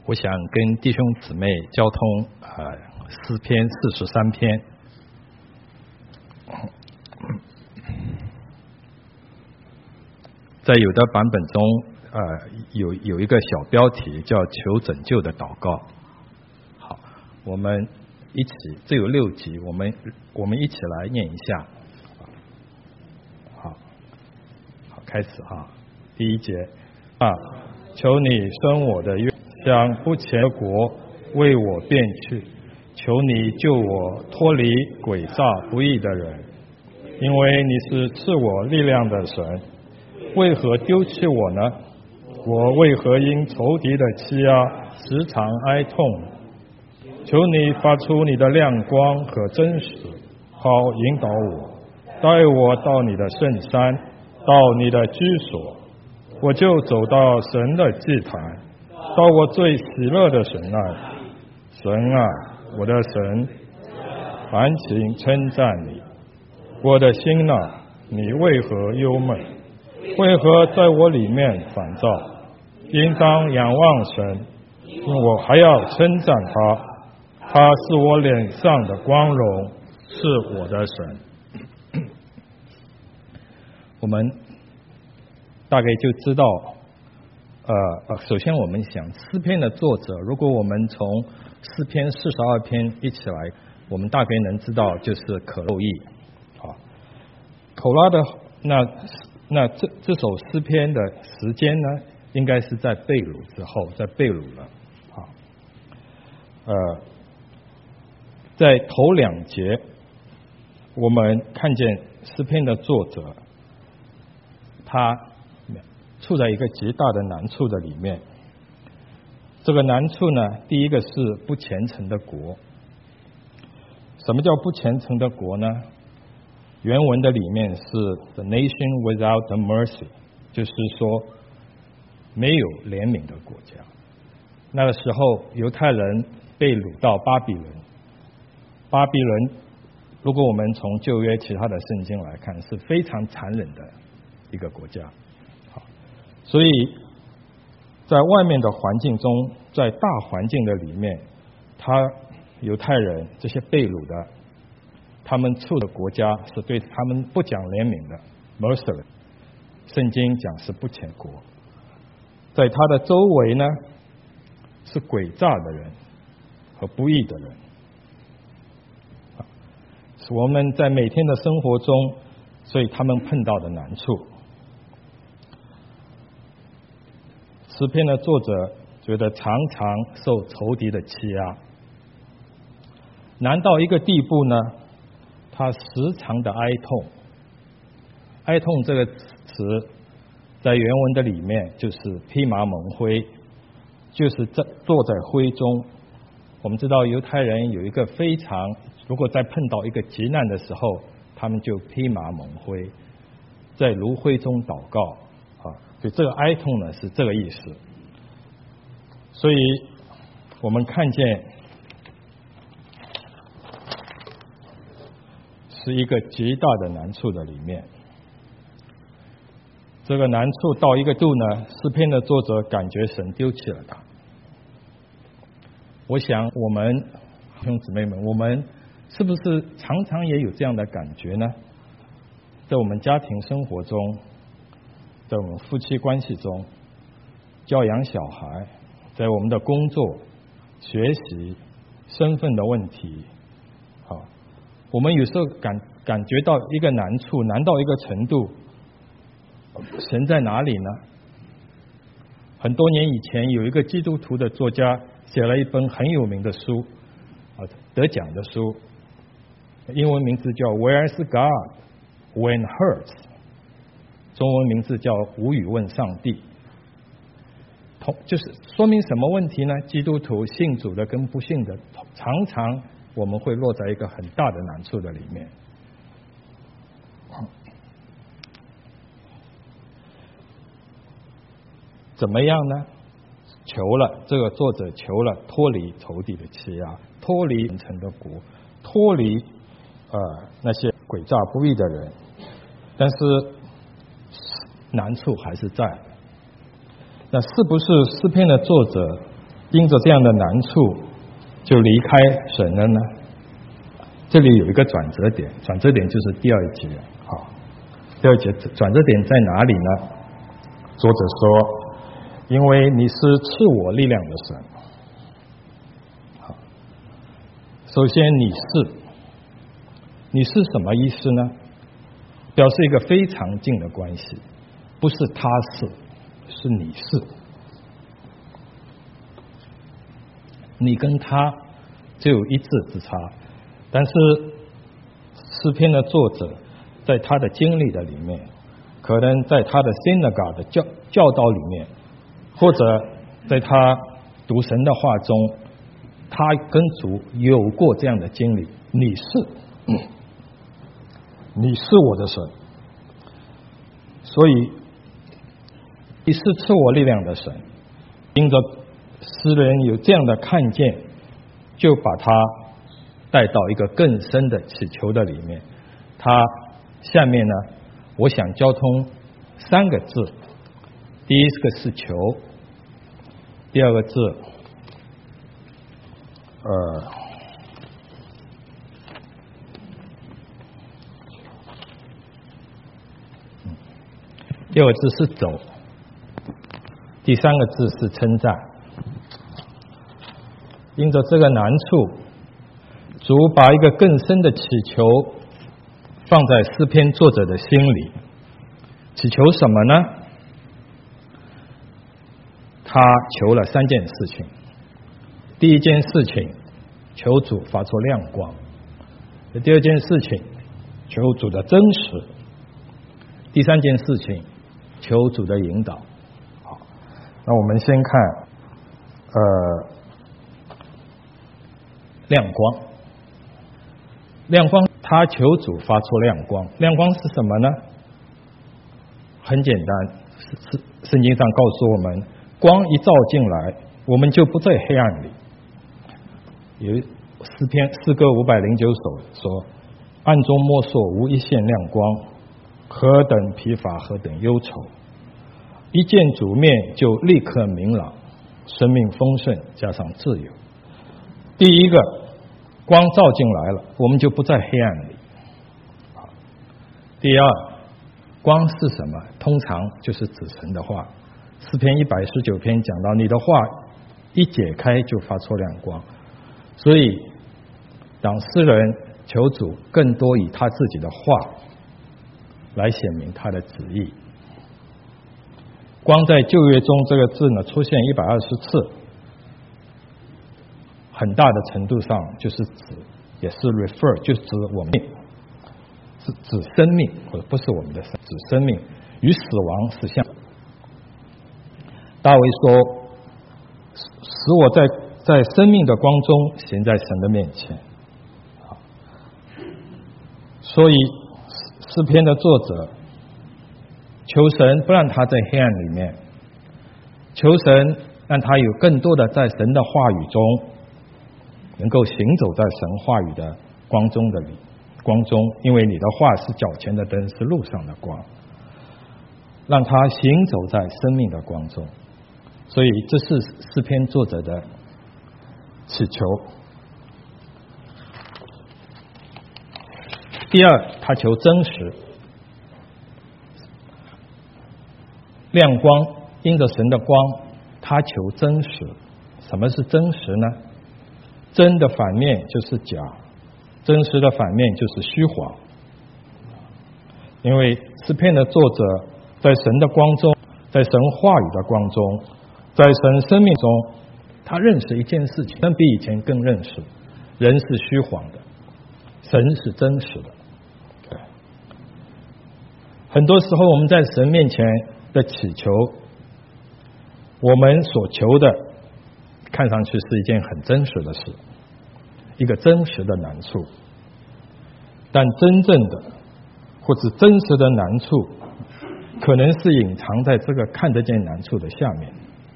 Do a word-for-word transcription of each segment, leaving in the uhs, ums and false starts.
我想跟弟兄姊妹交通呃诗篇四十三篇。在有的版本中，呃，有有一个小标题叫“求拯救的祷告”。好，我们一起，这有六集，我们我们一起来念一下。好，好，开始哈。第一节啊，求你伸我的冤，向不虔的国为我辩去，求你救我脱离诡诈不义的人，因为你是赐我力量的神。为何丢弃我呢？我为何因仇敌的欺压时常哀痛？求你发出你的亮光和真实，好引导我，带我到你的圣山，到你的居所，我就走到神的祭坛，到我最喜乐的神那里。神啊，我的神，凡情称赞你。我的心啊，你为何忧闷？为何在我里面烦躁？应当仰望神，因我还要称赞他。他是我脸上的光荣，是我的神。我们大概就知道，呃呃，首先我们想诗篇的作者，如果我们从诗篇四十二篇一起来，我们大概能知道就是可漏义。啊，口拉的那。那这这首诗篇的时间呢，应该是在被掳之后，在被掳了。啊，呃，在头两节，我们看见诗篇的作者，他处在一个极大的难处的里面。这个难处呢，第一个是不虔诚的国。什么叫不虔诚的国呢？原文的里面是 the nation without the mercy， 就是说没有怜悯的国家。那个时候犹太人被掳到巴比伦，巴比伦如果我们从旧约其他的圣经来看，是非常残忍的一个国家。好，所以在外面的环境中，在大环境的里面，他犹太人这些被掳的，他们处的国家是对他们不讲怜悯的 merciless， 圣经讲是不虔国。在他的周围呢，是诡诈的人和不义的人，是我们在每天的生活中，所以他们碰到的难处。诗篇的作者觉得常常受仇敌的欺压，难到一个地步呢，他时常的哀痛。哀痛这个词在原文的里面就是披麻蒙灰，就是在坐在灰中。我们知道犹太人有一个非常，如果在碰到一个急难的时候，他们就披麻蒙灰，在炉灰中祷告啊，所以这个哀痛呢是这个意思。所以我们看见是一个极大的难处的里面。这个难处到一个度呢，诗篇的作者感觉神丢弃了他。我想我们弟兄姊妹们，我们是不是常常也有这样的感觉呢？在我们家庭生活中，在我们夫妻关系中，教养小孩，在我们的工作、学习、身份的问题，好，我们有时候感感觉到一个难处，难到一个程度，神在哪里呢？很多年以前，有一个基督徒的作家写了一本很有名的书，啊，得奖的书，英文名字叫 Where's God When Hurts， 中文名字叫无语问上帝。同就是说明什么问题呢？基督徒信主的跟不信的，常常我们会落在一个很大的难处的里面。怎么样呢？求了，这个作者求了脱离仇敌的欺压，脱离虔诚的国，脱离呃那些诡诈不义的人，但是难处还是在。那是不是诗篇的作者因着这样的难处就离开神了呢？这里有一个转折点，转折点就是第二节。好，第二节转折点在哪里呢？作者说，因为你是赐我力量的神。好，首先你是，你是什么意思呢？表示一个非常近的关系，不是他是，是你是。你跟他只有一字之差，但是诗篇的作者在他的经历的里面，可能在他的 synagogue 的教教导里面，或者在他读神的话中，他跟主有过这样的经历。你是，嗯、你是我的神，所以你是赐我力量的神。因着诗人有这样的看见，就把他带到一个更深的祈求的里面。他下面呢，我想交通三个字，第一个是求，第二个字呃第二个字是走，第三个字是称赞。因着这个难处，主把一个更深的祈求放在诗篇作者的心里。祈求什么呢？他求了三件事情。第一件事情，求主发出亮光；第二件事情，求主的真实；第三件事情，求主的引导。好，那我们先看呃亮光。亮光，他求主发出亮光。亮光是什么呢？很简单，是圣经上告诉我们，光一照进来，我们就不在黑暗里。有诗篇诗歌五百零九首说：“暗中摸索无一线亮光，何等疲乏，何等忧愁！一见主面就立刻明朗，生命丰盛加上自由。”第一个，光照进来了，我们就不在黑暗里。第二，光是什么？通常就是指神的话。诗篇一百十九篇讲到，你的话一解开就发出亮光。所以当诗人求主更多以他自己的话来显明他的旨意。光在旧约中这个字呢出现一百二十次，很大的程度上就是指，也是 refer 就指我们，是指生命，或者不是我们的生，指生命与死亡是相。大卫说：“使我在在生命的光中行在神的面前。”所以诗篇的作者求神不让他在黑暗里面，求神让他有更多的在神的话语中，能够行走在神话语的光中的里光中，因为你的话是脚前的灯，是路上的光，让他行走在生命的光中。所以这是诗篇作者的祈求。第二，他求真实，亮光，因着神的光，他求真实。什么是真实呢？真的反面就是假，真实的反面就是虚谎。因为诗篇的作者在神的光中，在神话语的光中，在神生命中，他认识一件事情，但比以前更认识，人是虚谎的，神是真实的。对，很多时候我们在神面前的祈求，我们所求的看上去是一件很真实的事，一个真实的难处，但真正的或者真实的难处，可能是隐藏在这个看得见难处的下面。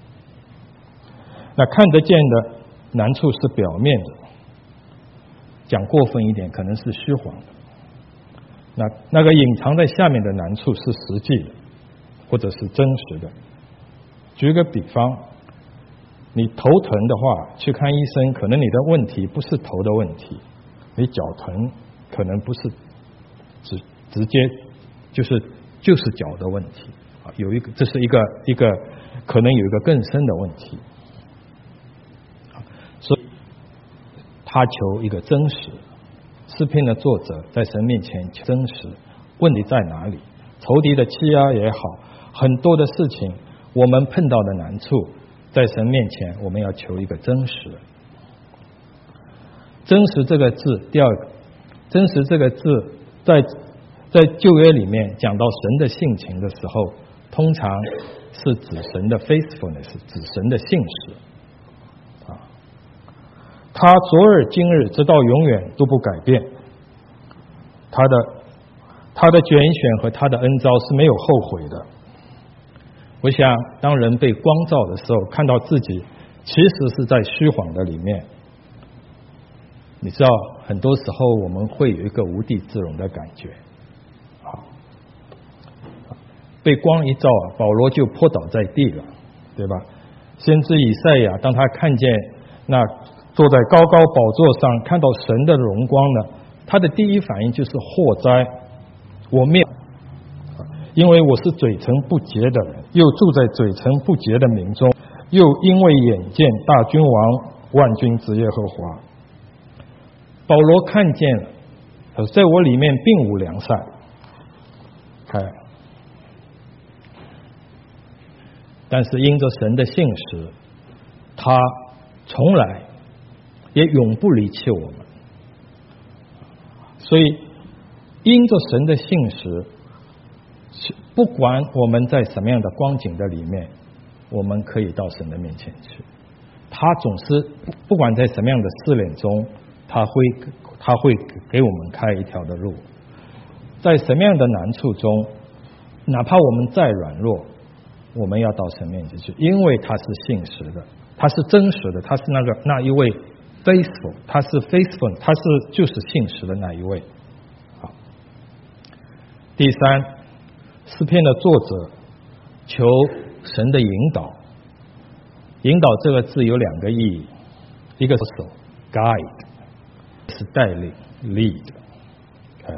那看得见的难处是表面的，讲过分一点，可能是虚谎的。那那个隐藏在下面的难处是实际的，或者是真实的。举个比方， 你头疼的话，去看医生，可能你的问题不是头的问题，你脚疼可能不是直直接就是就是脚的问题啊，有一个这是一个一个可能有一个更深的问题，所以他求一个真实。诗篇的作者在神面前求真实，问题在哪里？仇敌的欺压也好，很多的事情我们碰到的难处，在神面前我们要求一个真实。真实这个字，第二个，真实这个字在在旧约里面讲到神的性情的时候，通常是指神的 faithfulness， 指神的信实啊。他昨日今日直到永远都不改变，他的他的拣选和他的恩召是没有后悔的。我想当人被光照的时候，看到自己其实是在虚晃的里面，你知道很多时候我们会有一个无地自容的感觉。好，被光一照啊，保罗就扑倒在地了，对吧？先知以赛亚当他看见那坐在高高宝座上，看到神的荣光呢，他的第一反应就是祸哉，我灭，因为我是嘴唇不洁的人，又住在嘴唇不洁的民中，又因为眼见大君王万军之耶和华。保罗看见了，在我里面并无良善，看，但是因着神的信实，他从来也永不离弃我们。所以因着神的信实，不管我们在什么样的光景的里面，我们可以到神的面前去。他总是不管在什么样的试炼中，他会他会给我们开一条的路。在什么样的难处中，哪怕我们再软弱，我们要到神面前去，因为他是信实的，他是真实的，他是那个那一位 faithful， 他是 faithful， 他是就是信实的那一位。好，第三，诗篇的作者求神的引导。引导这个字有两个意义，一个是手 guide， 是带领 lead， 哎，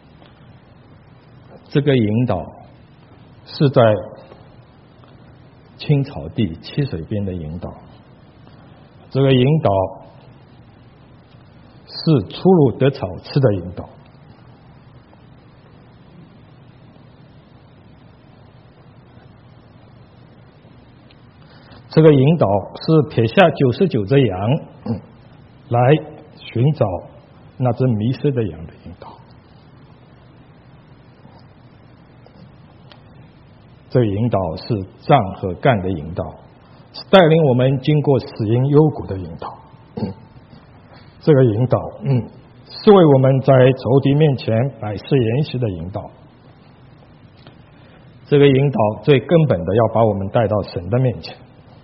这个引导是在青草地溪水边的引导，这个引导是出入得草吃的引导。这个引导是撇下九十九只羊，嗯，来寻找那只迷失的羊的引导。这个引导是杖和干的引导，是带领我们经过死荫幽谷的引导。嗯、这个引导，嗯，是为我们在仇敌面前百事筵席的引导。这个引导最根本的要把我们带到神的面前。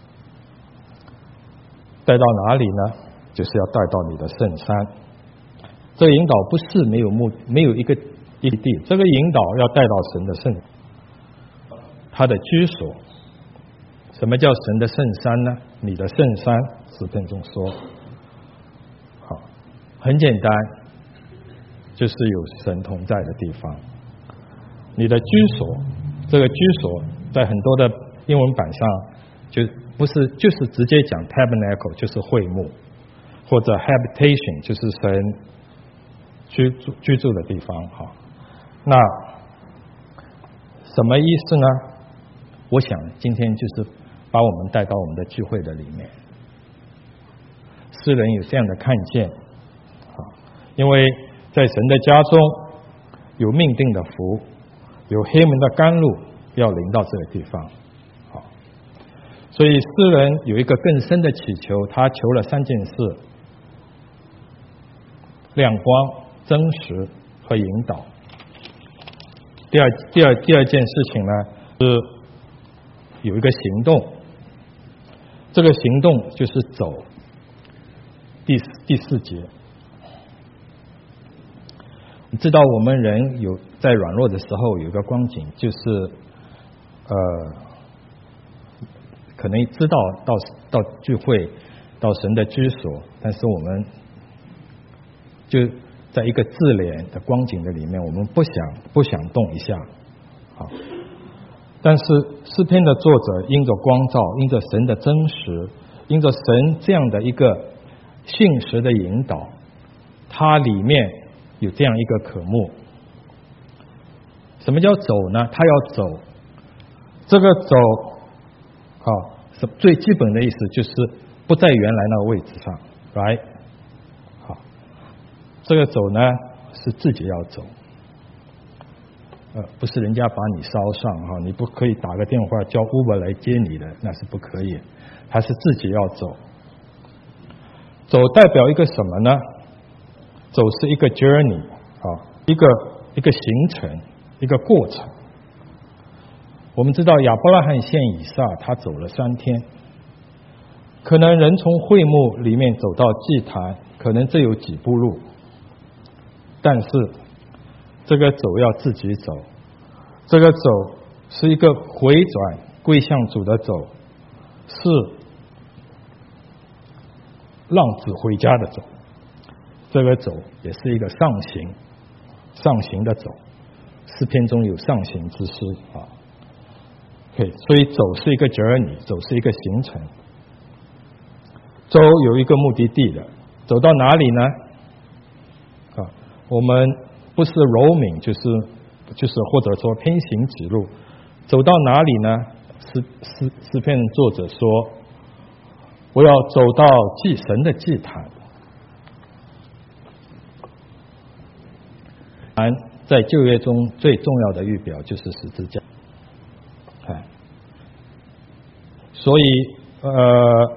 带到哪里呢？就是要带到你的圣山。这个引导不是没有目，没有一个一个地，这个引导要带到神的圣，他的居所。什么叫神的圣山呢？你的圣山，诗篇中说，好，很简单，就是有神同在的地方。你的居所，这个居所在很多的英文版上就不是就是直接讲 tabernacle 就是会幕，或者 habitation 就是神居住居住的地方。好，那什么意思呢？我想今天就是把我们带到我们的聚会的里面。诗人有这样的看见，因为在神的家中有命定的福，有黑门的甘露要临到这个地方。所以诗人有一个更深的祈求，他求了三件事：亮光、真实和引导。第二第二第二件事情呢，是有一个行动，这个行动就是走。第第四节，你知道我们人有在软弱的时候有一个光景，就是呃。可可能知道到到聚会到神的居所，但是我们就在一个自怜的光景的里面，我们不想不想动一下啊。但是诗篇的作者因着光照，因着神的真实，因着神这样的一个信实的引导，它里面有这样一个渴慕。什么叫走呢？他要走，这个走啊，是最基本的意思就是不在原来那个位置上来。好，这个走呢是自己要走，呃，不是人家把你捎上哈，你不可以打个电话叫 Uber 来接你的，那是不可以，他是自己要走。走代表一个什么呢？走是一个 journey 啊，一个一个行程，一个过程。我们知道亚伯拉罕献以撒，他走了三天。可能人从会幕里面走到祭坛，可能只有几步路，但是这个走要自己走，这个走是一个回转归向主的走，是浪子回家的走。这个走也是一个上行上行的走，诗篇中有上行之诗啊。Okay, 所以走是一个 journey， 走是一个行程，走有一个目的地的，走到哪里呢？啊，我们不是 roaming， 就是就是或者说偏行指路，走到哪里呢？诗诗诗篇作者说，我要走到祭神的祭坛。在旧约中最重要的预表就是十字架。所以呃，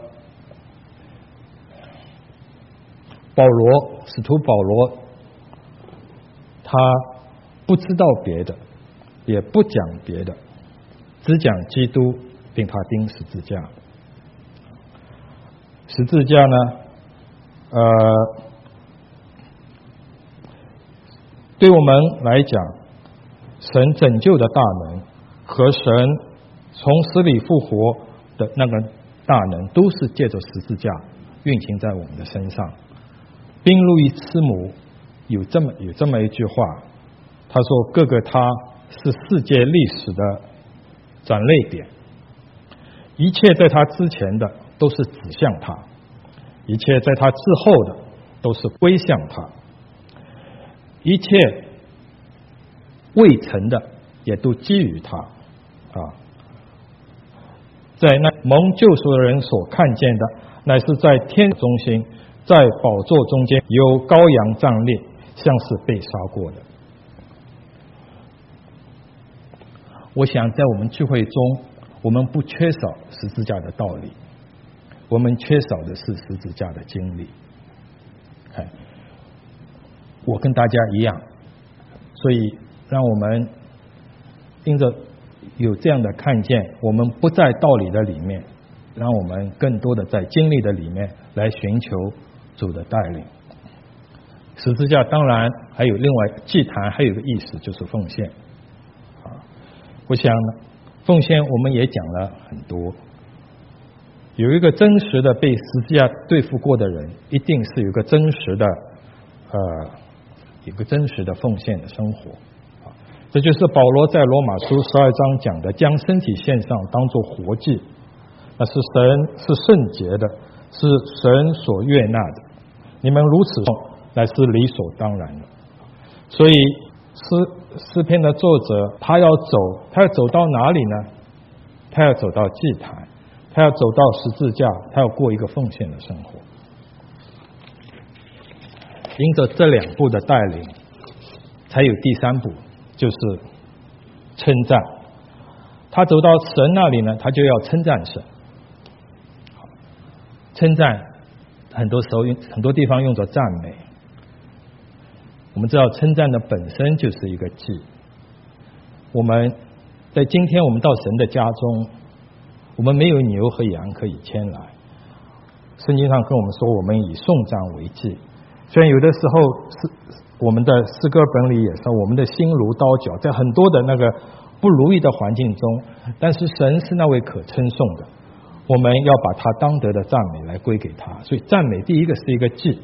保罗使徒保罗他不知道别的，也不讲别的，只讲基督并他钉十字架。十字架呢呃对我们来讲，神拯救的大能和神从死里复活的那个大能，都是借着十字架运行在我们的身上。宾路易斯姆有这么有这么一句话，他说：“各个他是世界历史的转捩点，一切在他之前的都是指向他，一切在他之后的都是归向他。”一切未成的也都基于他啊，在那蒙救赎的人所看见的，乃是在天中心，在宝座中间有羔羊站立，像是被杀过的。我想在我们聚会中，我们不缺少十字架的道理，我们缺少的是十字架的经历。看，我跟大家一样，所以让我们因着有这样的看见，我们不在道理的里面，让我们更多的在经历的里面来寻求主的带领。十字架当然还有另外祭坛，还有一个意思就是奉献啊。我想奉献我们也讲了很多，有一个真实的被十字架对付过的人，一定是有一个真实的呃。有个真实的奉献的生活，这就是保罗在罗马书十二章讲的，将身体献上当作活祭，那是神是圣洁的，是神所悦纳的，你们如此做乃是理所当然的。所以诗诗篇的作者他要走，他要走到哪里呢？他要走到祭坛，他要走到十字架，他要过一个奉献的生活。因着这两步的带领，才有第三步，就是称赞。他走到神那里呢，他就要称赞神。称赞很多时候用很多地方用作赞美。我们知道称赞的本身就是一个祭。我们在今天我们到神的家中，我们没有牛和羊可以牵来。圣经上跟我们说，我们以颂赞为祭。虽然有的时候是我们的诗歌本里也说，我们的心如刀绞，在很多的那个不如意的环境中，但是神是那位可称颂的。 我们要把他当得的赞美来归给他。所以赞美第一个是一个祭，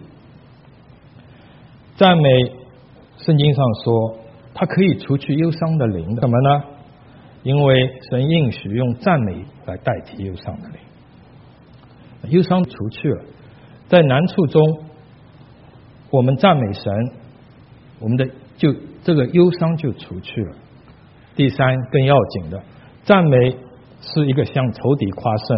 赞美圣经上说它可以除去忧伤的灵，什么呢？因为神应许用赞美来代替忧伤的灵，忧伤除去了，在难处中我们赞美神，我们的就这个忧伤就除去了。第三，更要紧的，赞美是一个向仇敌夸胜。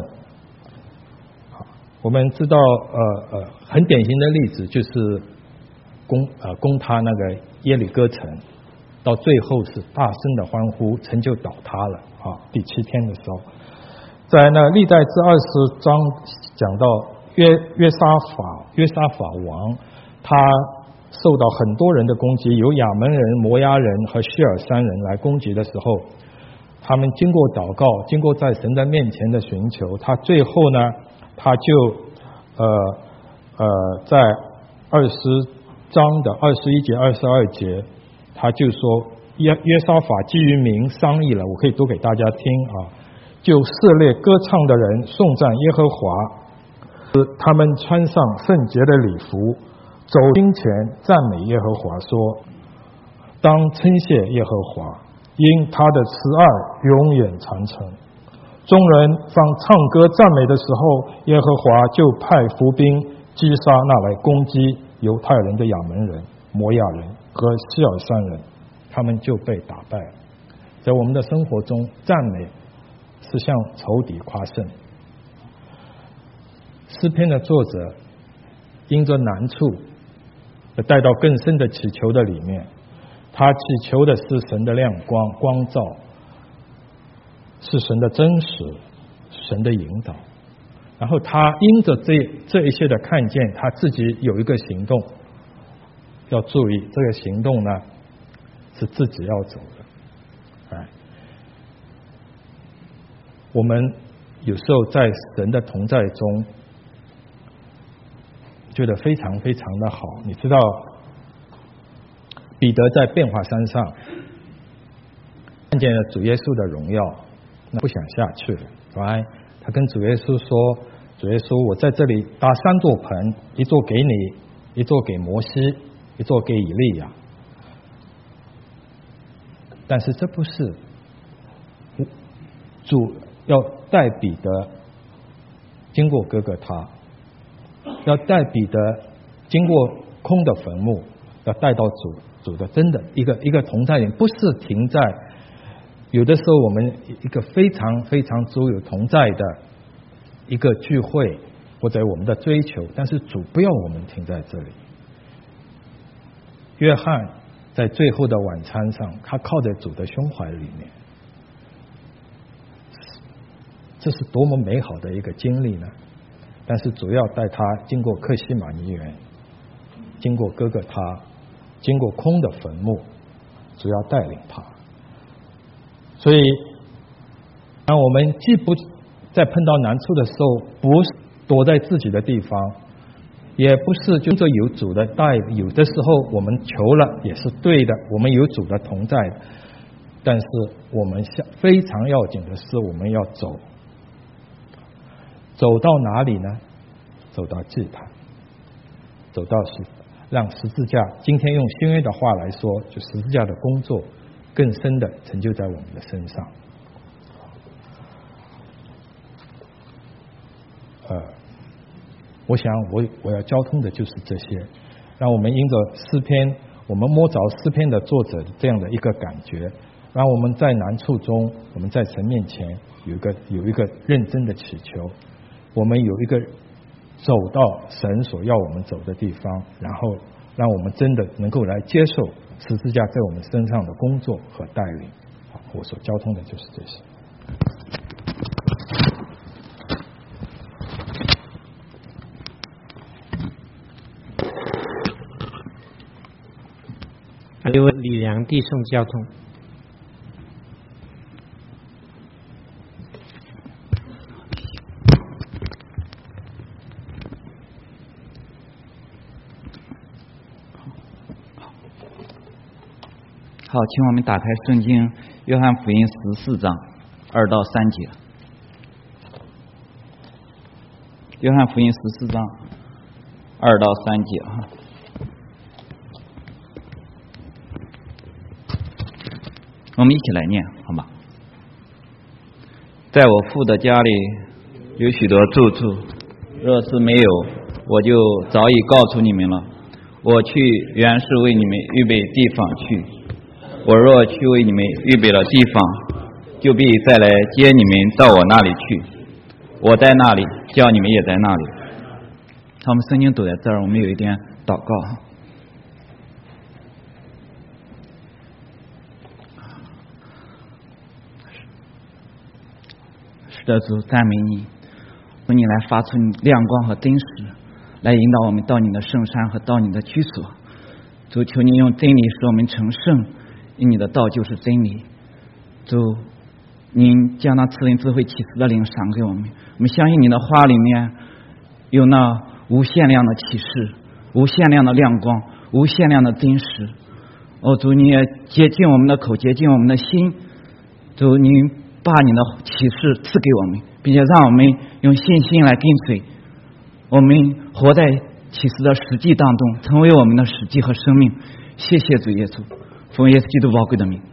我们知道呃呃很典型的例子就是攻呃攻他那个耶利哥城，到最后是大声的欢呼，城就倒塌了啊！第七天的时候，在那历代志二十章讲到约约沙法约沙法王，他受到很多人的攻击，有亚门人、摩押人和希尔山人来攻击的时候，他们经过祷告，经过在神的面前的寻求，他最后呢，他就呃呃在二十章的二十一节、二十二节，他就说约约沙法基于民商议了，我可以读给大家听啊，就色列歌唱的人颂赞耶和华，他们穿上圣洁的礼服，走近前赞美耶和华，说当称谢耶和华，因他的慈爱永远长存。众人方唱歌赞美的时候，耶和华就派伏兵击杀那来攻击犹太人的亚门人、摩押人和希尔山人，他们就被打败了。在我们的生活中，赞美是向仇敌夸胜。诗篇的作者因着难处带到更深的祈求的里面，他祈求的是神的亮光光照，是神的真实，神的引导。然后他因着这这一些的看见，他自己有一个行动，要注意这个行动呢是自己要走的。哎，我们有时候在神的同在中觉得非常非常的好。你知道彼得在变化山上看见了主耶稣的荣耀，那不想下去了，right？他跟主耶稣说，主耶稣，我在这里搭三座棚，一座给你，一座给摩西，一座给以利亚。但是这不是主要带彼得经过哥哥他，要带彼得经过空的坟墓，要带到主主的真的一个一个同在点，不是停在有的时候我们一个非常非常主有同在的一个聚会或者我们的追求，但是主不要我们停在这里。约翰在最后的晚餐上，他靠在主的胸怀里面，这是多么美好的一个经历呢？但是主要带他经过客西马尼园，经过哥哥他，经过空的坟墓，主要带领他。所以当我们既不在碰到难处的时候不是躲在自己的地方，也不是就这有主的带，有的时候我们求了也是对的，我们有主的同在，但是我们非常要紧的是我们要走，走到哪里呢？走到祭坛，走到十让十字架，今天用新约的话来说，就十字架的工作更深的成就在我们的身上。呃，我想我我要交通的就是这些，让我们因着诗篇，我们摸着诗篇的作者这样的一个感觉，让我们在难处中，我们在神面前有一个有一个认真的祈求，我们有一个走到神所要我们走的地方，然后让我们真的能够来接受十字架在我们身上的工作和带领。好，我所交通的就是这些。 刘李良弟兄交通。 好，请我们打开圣经约翰福音十四章二到三节。 约翰福音十四章二到三节哈。我们一起来念，好吧？在我父的家里有许多住处，若是没有，我就早已告诉你们了。我去原是为你们预备地方去。我若去为你们预备了地方，就必再来接你们到我那里去。我在那里，叫你们也在那里。他们圣经都在这儿，我们有一点祷告。是的，主，赞美你，求你来发出你亮光和真实，来引导我们到你的圣山和到你的居所。主，求你用真理使我们成圣，因你的道就是真理。主，您将那赐人智慧启示的灵赏给我们，我们相信你的话里面有那无限量的启示，无限量的亮光，无限量的真实。哦，主，你也洁净我们的口，洁净我们的心。主，您把你的启示赐给我们，并且让我们用信心来跟随，我们活在启示的实际当中，成为我们的实际和生命。谢谢主耶稣，奉耶稣基督宝贵的名。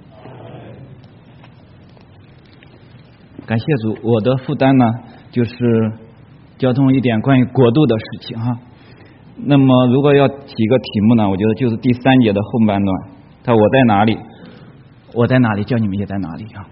感谢主，我的负担呢就是交通一点关于国度的事情哈。那么如果要提一个题目呢，我觉得就是第三节的后半段，他我在哪里，我在哪里，叫你们也在哪里啊。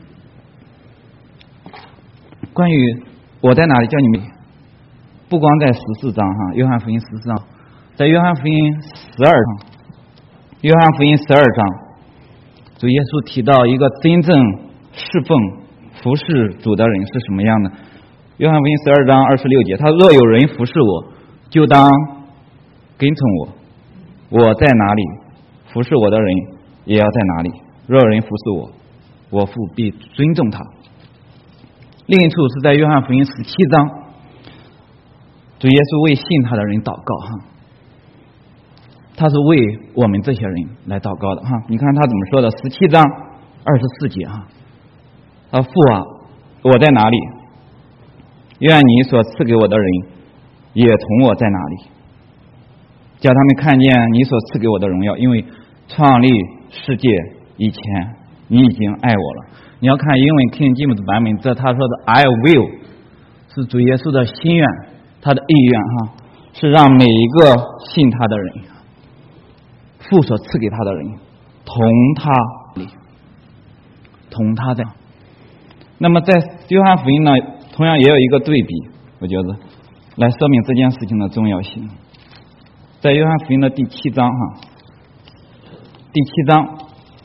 关于我在哪里叫你们，不光在十四章哈，约翰福音十四章，在约翰福音十二章，约翰福音十二章，主耶稣提到一个真正侍奉服侍主的人是什么样的。约翰福音十二章二十六节，他若有人服侍我，就当跟从我，我在哪里，服侍我的人也要在哪里。若有人服侍我，我父必尊重他。另一处是在约翰福音十七章，主耶稣为信他的人祷告哈，他是为我们这些人来祷告的哈。你看他怎么说的？十七章二十四节哈，他父啊，我在哪里？愿你所赐给我的人也同我在哪里，叫他们看见你所赐给我的荣耀，因为创立世界以前你已经爱我了。你要看英文 King James 版本，这他说的 I will 是主耶稣的心愿，他的意愿哈，是让每一个信他的人，父所赐给他的人同他里，同他在。那么在约翰福音呢，同样也有一个对比，我觉得来说明这件事情的重要性。在约翰福音的第七章哈，第七章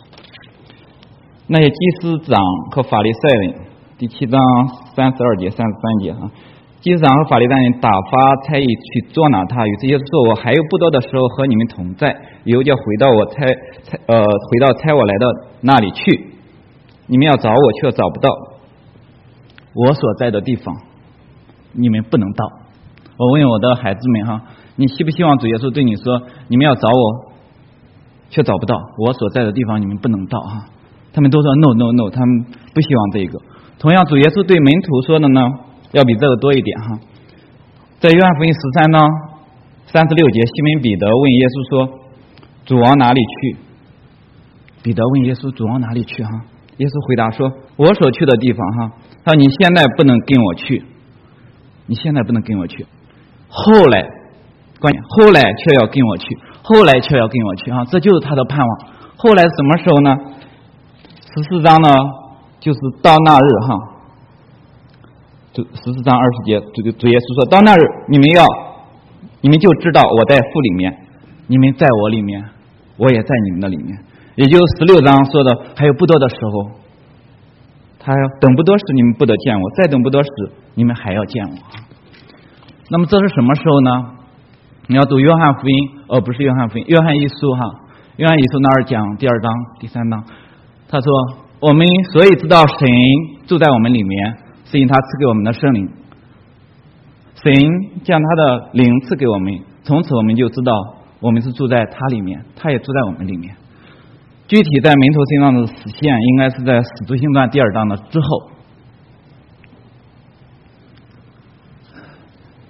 那些祭司长和法利赛人，第七章三十二节三十三节哈，祭司长和法利赛人打发差役去捉拿他，与这些说，我还有不多的时候和你们同在，以后就回到我差差呃回到差我来的那里去，你们要找我却找不到，我所在的地方你们不能到。我问我的孩子们哈，你希不希望主耶稣对你说，你们要找我却找不到，我所在的地方你们不能到哈？他们都说 no no no， 他们不希望这个。同样主耶稣对门徒说的呢，要比这个多一点哈。在约翰福音十三章三十六节，西门彼得问耶稣说，主往哪里去？彼得问耶稣，主往哪里去哈？耶稣回答说，我所去的地方哈。他说你现在不能跟我去，你现在不能跟我去，后来关键后来却要跟我去，后来却要跟我去哈，这就是他的盼望。后来什么时候呢？十四章呢，就是到那日哈，就十四章二十节，主主耶稣说，到那日你们要，你们就知道我在父里面，你们在我里面，我也在你们的里面。也就十六章说的，还有不多的时候，他等不多时你们不得见我，再等不多时你们还要见我。那么这是什么时候呢？你要读约翰福音，哦，不是约翰福音，约翰一书哈，约翰一书那儿讲第二章、第三章，他说我们所以知道神住在我们里面，是因他赐给我们的圣灵，神将他的灵赐给我们，从此我们就知道我们是住在他里面，他也住在我们里面。具体在门徒身上的实现，应该是在使徒行传第二章的之后。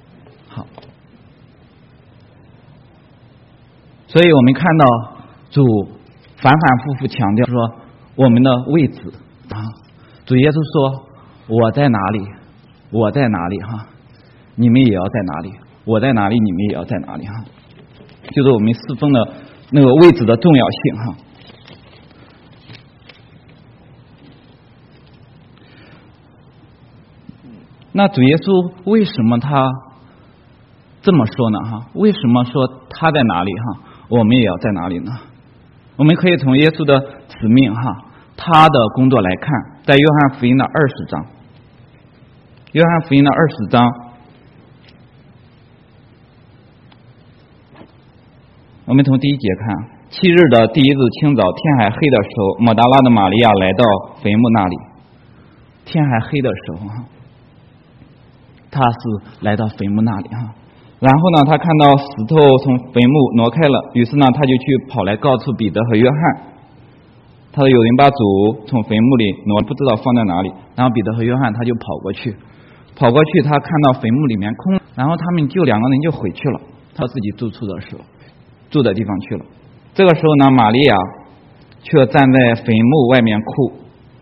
所以我们看到主反反复复强调说我们的位置啊，主耶稣说我在哪里我在哪里哈，你们也要在哪里，我在哪里你们也要在哪里哈，就是我们侍奉的那个位置的重要性哈。那主耶稣为什么他这么说呢哈？为什么说他在哪里哈，我们也要在哪里呢？我们可以从耶稣的使命哈，他的工作来看，在约翰福音的二十章，约翰福音的二十章，我们从第一节看，七日的第一日清早，天还黑的时候，抹大拉的玛利亚来到坟墓那里。天还黑的时候哈，他是来到坟墓那里哈。然后呢，他看到石头从坟墓挪开了，于是呢，他就去跑来告诉彼得和约翰。他说有人把主从坟墓里挪，不知道放在哪里。然后彼得和约翰他就跑过去，跑过去，他看到坟墓里面空，然后他们就两个人就回去了，他自己住处的时候，住的地方去了。这个时候呢，玛利亚却站在坟墓外面哭。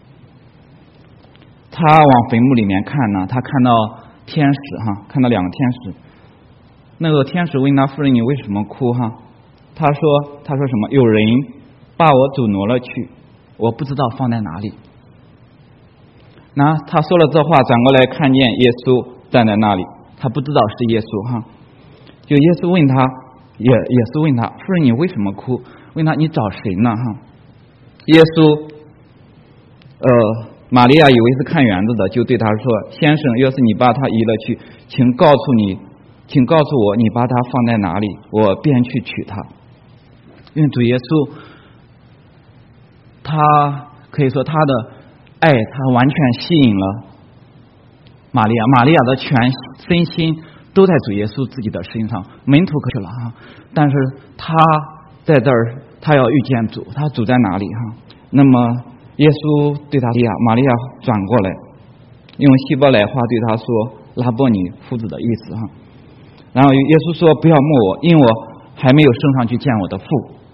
他往坟墓里面看呢，他看到天使哈，看到两个天使。那个天使问他夫人你为什么哭哈？他说他说什么？有人把我主挪了去，我不知道放在哪里。那他说了这话，转过来看见耶稣站在那里，他不知道是耶稣哈。就耶稣问他，也也是问他夫人你为什么哭？问他你找谁呢哈？耶稣呃。玛利亚以为是看园子的，就对他说先生，要是你把他移了去，请告诉你请告诉我你把他放在哪里，我便去取他。因为主耶稣他可以说他的爱他完全吸引了玛利亚，玛利亚的全身心都在主耶稣自己的身上，门徒可去了哈，但是他在这儿他要遇见主，他主在哪里哈？那么耶稣对他玛利亚，玛利亚转过来，用希伯来话对他说拉波尼，夫子的意思哈。然后耶稣说不要摸我，因为我还没有升上去见我的父，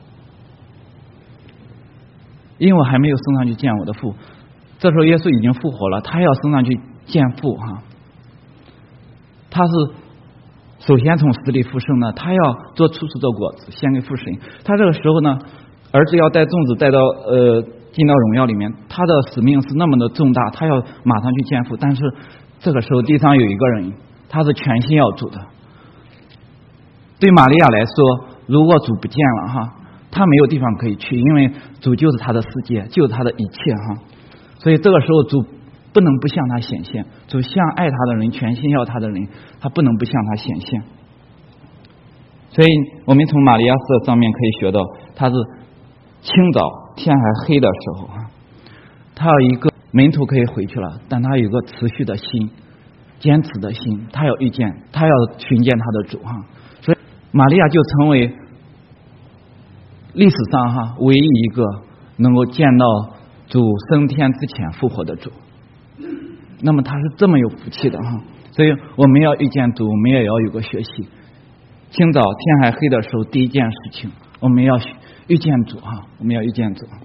因为我还没有升上去见我的父。这时候耶稣已经复活了，他要升上去见父哈。他是首先从死里复生呢，他要做出熟的果子献给父神。他这个时候呢，儿子要带粽子带到呃进到荣耀里面，他的使命是那么的重大，他要马上去见父。但是这个时候地上有一个人，他是全心要主的。对玛利亚来说，如果主不见了哈，他没有地方可以去，因为主就是他的世界，就是他的一切哈。所以这个时候主不能不向他显现，主向爱他的人，全心要他的人，他不能不向他显现。所以我们从玛利亚这上面可以学到，他是清早天还黑的时候啊，他有一个门徒可以回去了，但他有一个持续的心，坚持的心，他要遇见，他要寻见他的主哈。所以玛利亚就成为历史上哈唯一一个能够见到主升天之前复活的主。那么他是这么有福气的哈，所以我们要遇见主，我们也要有个学习。清早天还黑的时候，第一件事情我们要遇见主哈，我们要遇见主。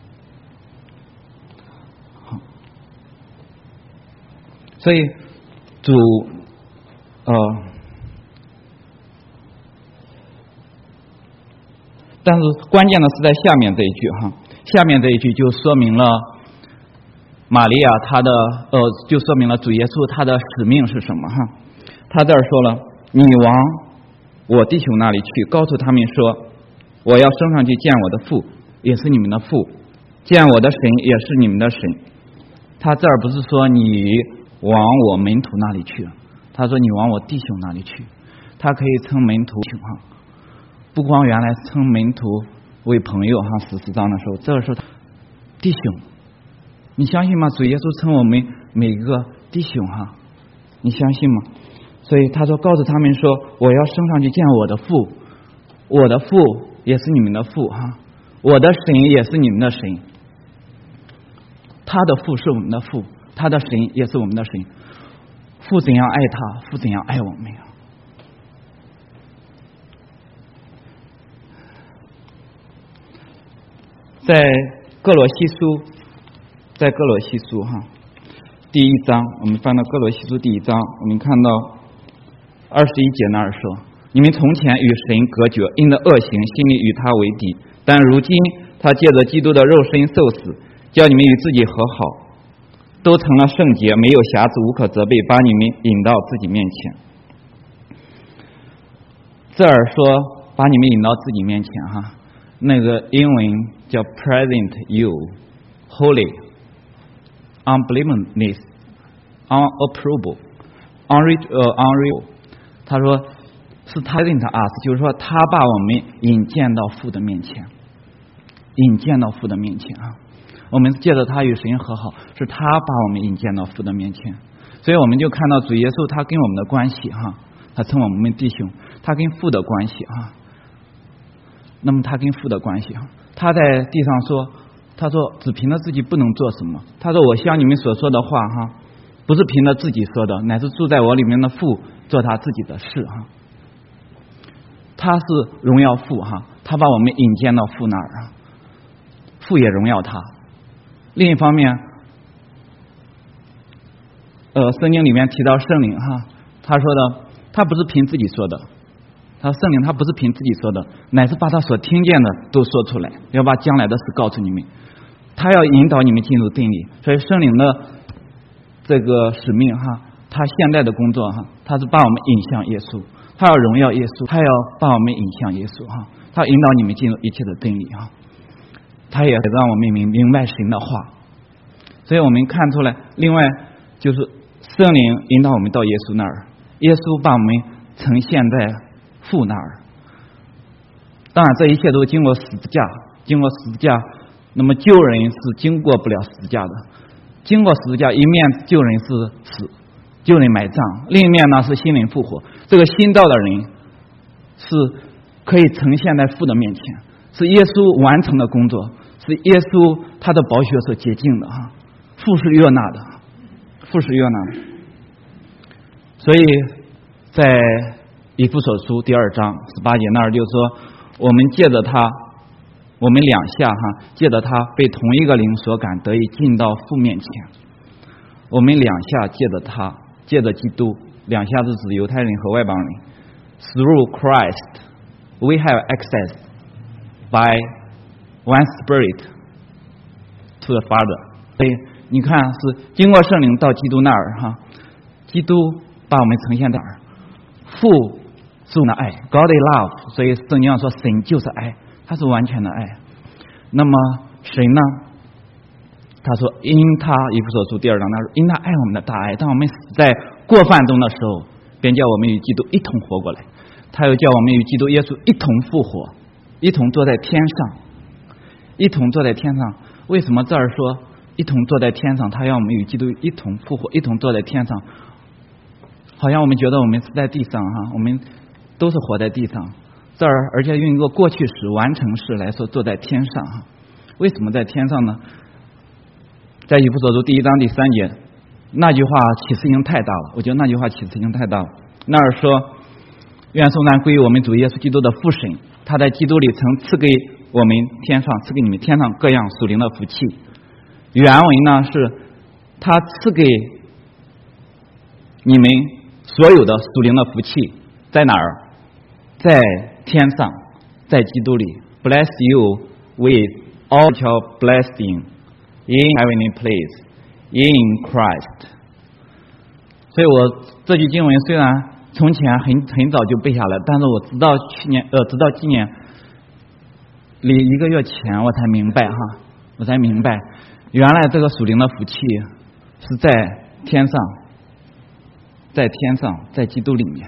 好，所以主呃，但是关键的是在下面这一句哈，下面这一句就说明了玛利亚她的呃，就说明了主耶稣他的使命是什么哈。他这儿说了，你往我弟兄那里去，告诉他们说，我要升上去见我的父，也是你们的父，见我的神，也是你们的神。他这儿不是说你往我门徒那里去，他说你往我弟兄那里去。他可以称门徒哈，不光原来称门徒为朋友哈，十四章的时候，这个时候弟兄，你相信吗？主耶稣称我们每一个弟兄哈，你相信吗？所以他说告诉他们说，我要升上去见我的父，我的父也是你们的父哈，我的神也是你们的神，他的父是我们的父，他的神也是我们的神。父怎样爱他，父怎样爱我们啊。 在哥罗西书，在哥罗西书哈第一章，我们翻到哥罗西书第一章，我们看到二十一节那儿说：你们从前与神隔绝，因着恶行，心里与他为敌，但如今他借着基督的肉身受死，叫你们与自己和好，都成了圣洁，没有瑕疵，无可责备，把你们引到自己面前。这儿说把你们引到自己面前哈，那个英文叫 present you holy unblameless unapproachable unreachable， 他说是他 present us， 就是说他把我们引荐到父的面前，引荐到父的面前啊。我们借着他与神和好，是他把我们引荐到父的面前，所以我们就看到主耶稣他跟我们的关系哈，他称我们弟兄，他跟父的关系啊。那么他跟父的关系啊，他在地上说，他说只凭着自己不能做什么，他说我向你们所说的话哈，不是凭着自己说的，乃是住在我里面的父做他自己的事哈。他是荣耀父哈，他把我们引荐到父那儿啊，父也荣耀他。另一方面，呃，圣经里面提到圣灵哈，他说的他不是凭自己说的，他圣灵他不是凭自己说的，乃是把他所听见的都说出来，要把将来的事告诉你们，他要引导你们进入真理。所以圣灵的这个使命哈，他现在的工作哈，他是把我们引向耶稣，他要荣耀耶稣，他要把我们引向耶稣哈，他引导你们进入一切的真理哈，他也让我们明明白神的话。所以我们看出来，另外就是圣灵引导我们到耶稣那儿，耶稣把我们呈现在父那儿。当然这一切都经过十字架，经过十字架，那么救人是经过不了十字架的，经过十字架，一面救人是死，救人埋葬，另一面呢是心灵复活。这个新造的人是可以呈现在父的面前，是耶稣完成的工作，是耶稣他的宝血所洁净的哈，父是悦纳的，父是悦纳的。所以在以弗所书第二章十八节那儿就说，我们借着他，我们两下哈，借着他被同一个灵所感，得以进到父面前。我们两下借着他，借着基督，两下是指犹太人和外邦人。Through Christ, we have access by one Spirit to the Father。所以你看，是经过圣灵到基督那儿哈，基督把我们呈现在哪儿？父是我们的爱 ，God is love， 所以圣经上说神就是爱，他是完全的爱。那么神呢？他说因他以弗所书第二章他说因他爱我们的大爱，当我们死在过犯中的时候，便叫我们与基督一同活过来。他又叫我们与基督耶稣一同复活，一同坐在天上，一同坐在天上。为什么这儿说一同坐在天上？他让我们与基督一同复活，一同坐在天上。好像我们觉得我们是在地上哈，我们都是活在地上。这儿而且用一个过去时完成时来说，坐在天上哈。为什么在天上呢？在以弗所书第一章第三节那句话启示性太大了，我觉得那句话启示性太大了。那儿说愿颂赞归于我们主耶稣基督的父神，他在基督里曾赐给我们天上，赐给你们天上各样属灵的福气。原文呢是他赐给你们所有的属灵的福气在哪儿？在天上，在基督里。 Bless you with all your blessing in heavenly place in Christ。 所以我这句经文虽然从前很很早就背下来，但是我直到去年呃直到今年离一个月前我才明白哈，我才明白原来这个属灵的福气是在天上，在天上，在基督里面。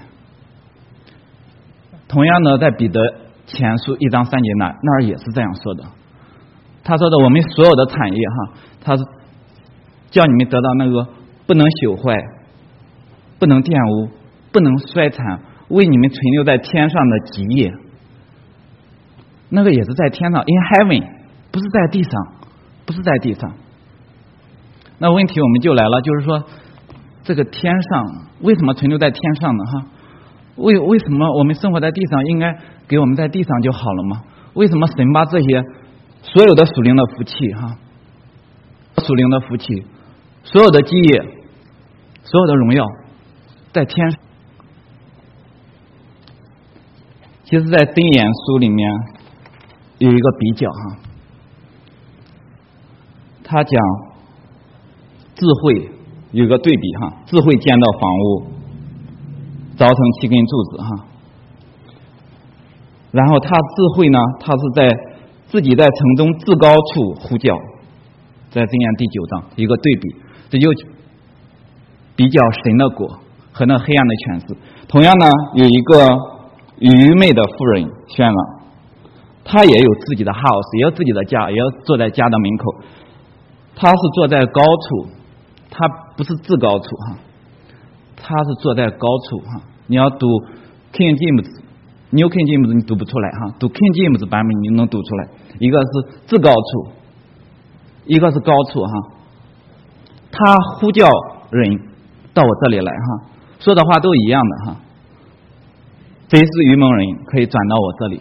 同样的，在彼得前书一章三节那那儿也是这样说的。他说的我们所有的产业哈，他是叫你们得到那个不能朽坏、不能玷污、不能衰残，为你们存留在天上的基业。那个也是在天上 ，in heaven， 不是在地上，不是在地上。那问题我们就来了，就是说这个天上为什么存留在天上呢？哈，为为什么我们生活在地上应该给我们在地上就好了吗？为什么神把这些所有的属灵的福气哈，属灵的福气，所有的基业，所有的荣耀在天上。其实在箴言书里面有一个比较哈，他讲智慧有一个对比哈，智慧建造房屋，凿成七根柱子哈，然后他智慧呢，他是在自己在城中至高处呼叫，在箴言第九章一个对比，这就比较神的国和那黑暗的权势。同样呢，有一个愚昧的妇人轩朗，他也有自己的 house， 也有自己的家，也要坐在家的门口，他是坐在高处，他不是至高处哈，他是坐在高处哈。你要读 King James、New King James 你读不出来哈，读 King James 版本你能读出来，一个是至高处，一个是高处哈。他呼叫人到我这里来哈，说的话都一样的哈。谁是愚蒙人可以转到我这里，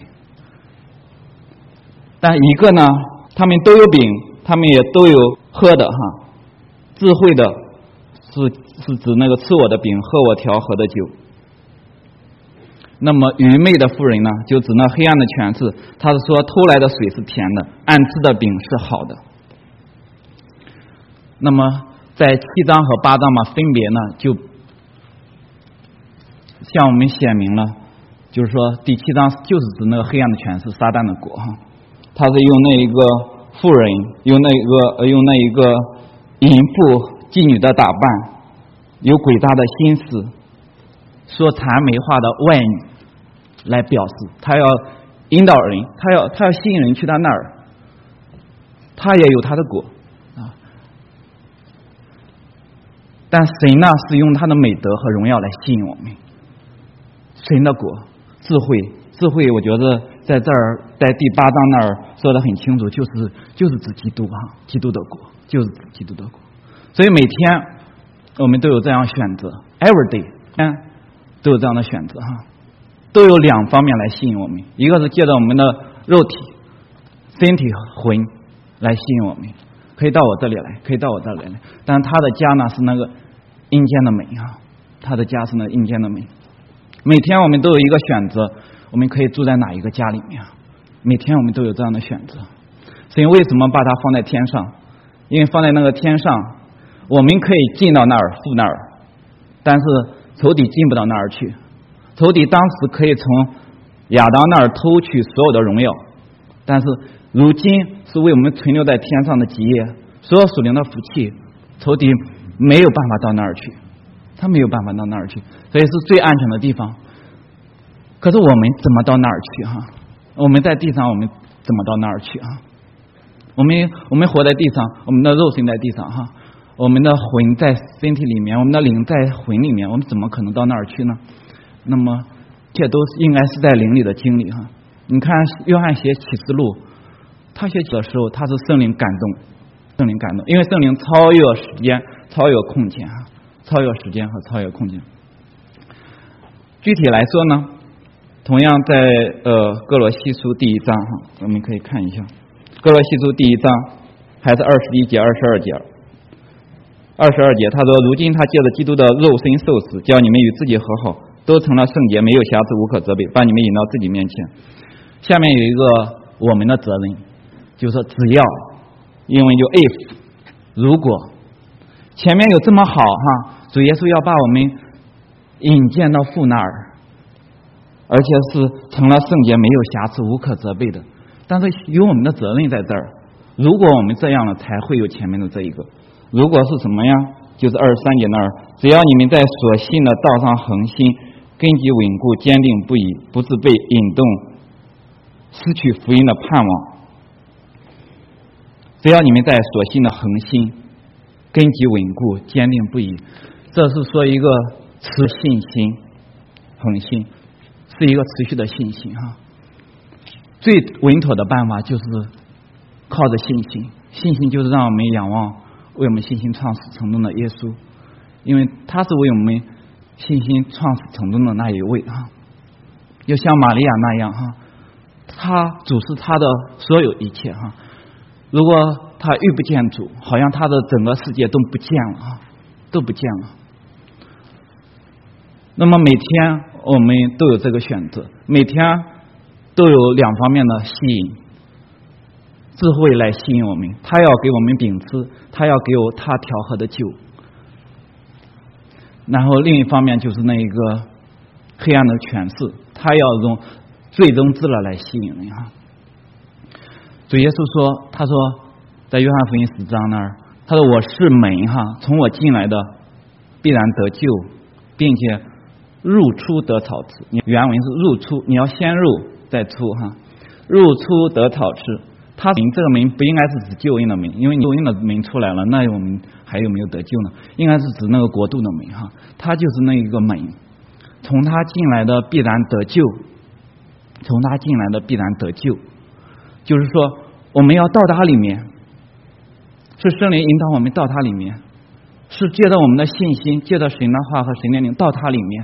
但一个呢，他们都有饼，他们也都有喝的哈。智慧的是是指那个吃我的饼喝我调和的酒，那么愚昧的妇人呢，就指那黑暗的权势，他是说偷来的水是甜的，暗吃的饼是好的。那么在七章和八章嘛，分别呢就向我们显明了，就是说第七章就是指那个黑暗的权势撒旦的国哈，他是用那一个妇人，用那一个用那一个淫妇妓女的打扮，有诡诈的心思，说谄媚话的外女来表示，他要引导人，他要他要吸引人去他那儿，他也有他的果啊。但神呢是用他的美德和荣耀来吸引我们，神的果智慧智慧，我觉得在这儿在第八章那儿说得很清楚，就是就是指基督哈，基督的果就是指基督的果。所以每天我们都有这样选择 ，every day， 嗯，都有这样的选择哈，都有两方面来吸引我们，一个是借着我们的肉体、身体、魂来吸引我们，可以到我这里来，可以到我这里来。但他的家呢是那个阴间的门啊，他的家是那个阴间的门。每天我们都有一个选择，我们可以住在哪一个家里面？每天我们都有这样的选择。所以为什么把它放在天上？因为放在那个天上，我们可以进到那儿，父那儿，但是仇敌进不到那儿去。仇敌当时可以从亚当那儿偷取所有的荣耀，但是如今是为我们存留在天上的基业，所有属灵的福气，仇敌没有办法到那儿去，他没有办法到那儿去，所以是最安全的地方。可是我们怎么到那儿去哈？我们在地上，我们怎么到那儿去啊？我们我们活在地上，我们的肉身在地上哈，我们的魂在身体里面，我们的灵在魂里面，我们怎么可能到那儿去呢？那么这都应该是在灵里的经历哈。你看约翰写启示录，他写的时候他是圣灵感动，圣灵感动，因为圣灵超越时间，超越空间哈，超越时间和超越空间。具体来说呢，同样在呃哥罗西书第一章哈，我们可以看一下哥罗西书第一章，还是二十一节、二十二节。二十二节他说：“如今他借着基督的肉身受死，叫你们与自己和好，都成了圣洁，没有瑕疵，无可责备，把你们引到自己面前。”下面有一个我们的责任，就是说只要，英文就 if， 如果前面有这么好哈，主耶稣要把我们引荐到父那儿，而且是成了圣洁，没有瑕疵，无可责备的。但是有我们的责任在这儿，如果我们这样了，才会有前面的这一个。如果是什么呀？就是二十三节那儿，只要你们在所信的道上恒心，根基稳固，坚定不移，不是被引动失去福音的盼望。只要你们在所信的恒心，根基稳固，坚定不移，这是说一个持信心，恒心是一个持续的信心哈。最稳妥的办法就是靠着信心，信心就是让我们仰望为我们信心创始成终的耶稣，因为他是为我们信心创始成终的那一位哈。要像玛利亚那样哈，他主是他的所有一切哈， 如果他遇不见主，好像他的整个世界都不见了啊，都不见了。那么每天我们都有这个选择，每天都有两方面的吸引，智慧来吸引我们，他要给我们饼吃，他要给我他调和的酒。然后另一方面就是那一个黑暗的权势，他要用最终之乐来吸引人啊。主耶稣说，他说在约翰福音十章那儿，他说我是门哈，从我进来的必然得救，并且入出得草吃。原文是入出，你要先入再出哈，入出得草吃。他门这个门不应该是指救恩的门，因为救恩的门出来了，那我们还有没有得救呢？应该是指那个国度的门哈，他就是那一个门，从他进来的必然得救，从他进来的必然得救，就是说我们要到他里面，是圣灵引导我们到他里面，是借着我们的信心，借着神的话和神的灵到他里面，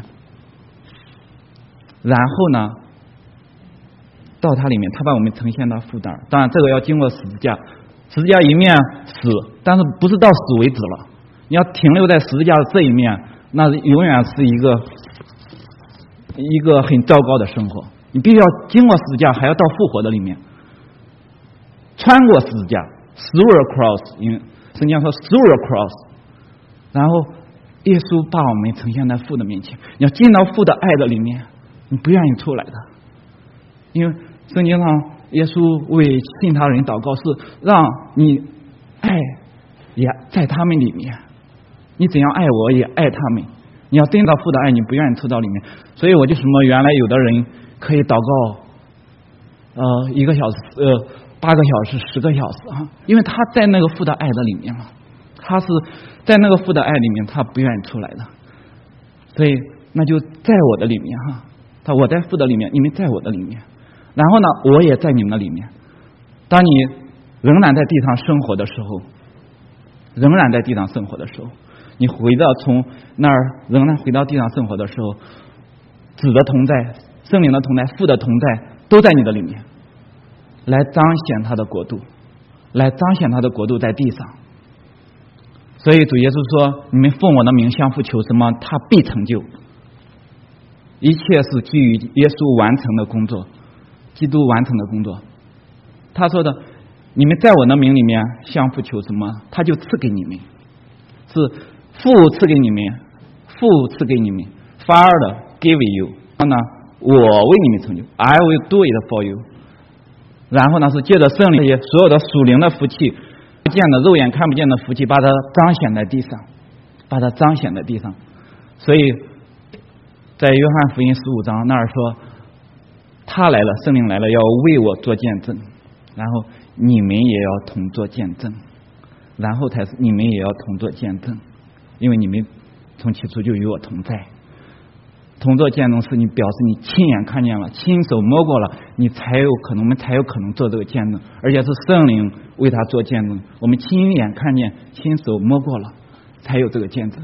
然后呢到他里面，他把我们呈现到父那儿。当然这个要经过十字架，十字架一面死，但是不是到死为止了，你要停留在十字架的这一面，那永远是一个一个很糟糕的生活。你必须要经过十字架，还要到复活的里面，穿过十字架 through a cross， 因为圣经上说 through a cross， 然后耶稣把我们呈现在父的面前，你要进到父的爱的里面，你不愿意出来的。因为圣经上耶稣为信他人祷告，是让你爱也在他们里面，你怎样爱我也爱他们，你要进到父的爱，你不愿意出到里面。所以我就什么原来有的人可以祷告呃一个小时呃八个小时十个小时啊，因为他在那个父的爱的里面嘛，他是在那个父的爱里面，他不愿意出来的。所以那就在我的里面哈，他我在父的里面，你们在我的里面，然后呢我也在你们的里面。当你仍然在地上生活的时候，仍然在地上生活的时候，你回到从那儿仍然回到地上生活的时候，子的同在，圣灵的同在，父的同在都在你的里面，来彰显他的国度，来彰显他的国度在地上。所以主耶稣说，你们奉我的名相互求什么，他必成就。一切是基于耶稣完成的工作，基督完成的工作。他说的，你们在我的名里面相互求什么，他就赐给你们，是父赐给你们，父赐给你们 Father give you， 然后呢我为你们成就 I will do it for you。 然后呢是借着圣灵这些所有的属灵的福气，不见的肉眼看不见的福气，把它彰显在地上，把它彰显在地上。所以在约翰福音十五章那儿说，他来了，圣灵来了，要为我做见证，然后你们也要同做见证，然后才是你们也要同做见证，因为你们从起初就与我同在。同做见证是你表示你亲眼看见了，亲手摸过了，你才有可能，我们才有可能做这个见证，而且是圣灵为他做见证，我们亲眼看见，亲手摸过了，才有这个见证。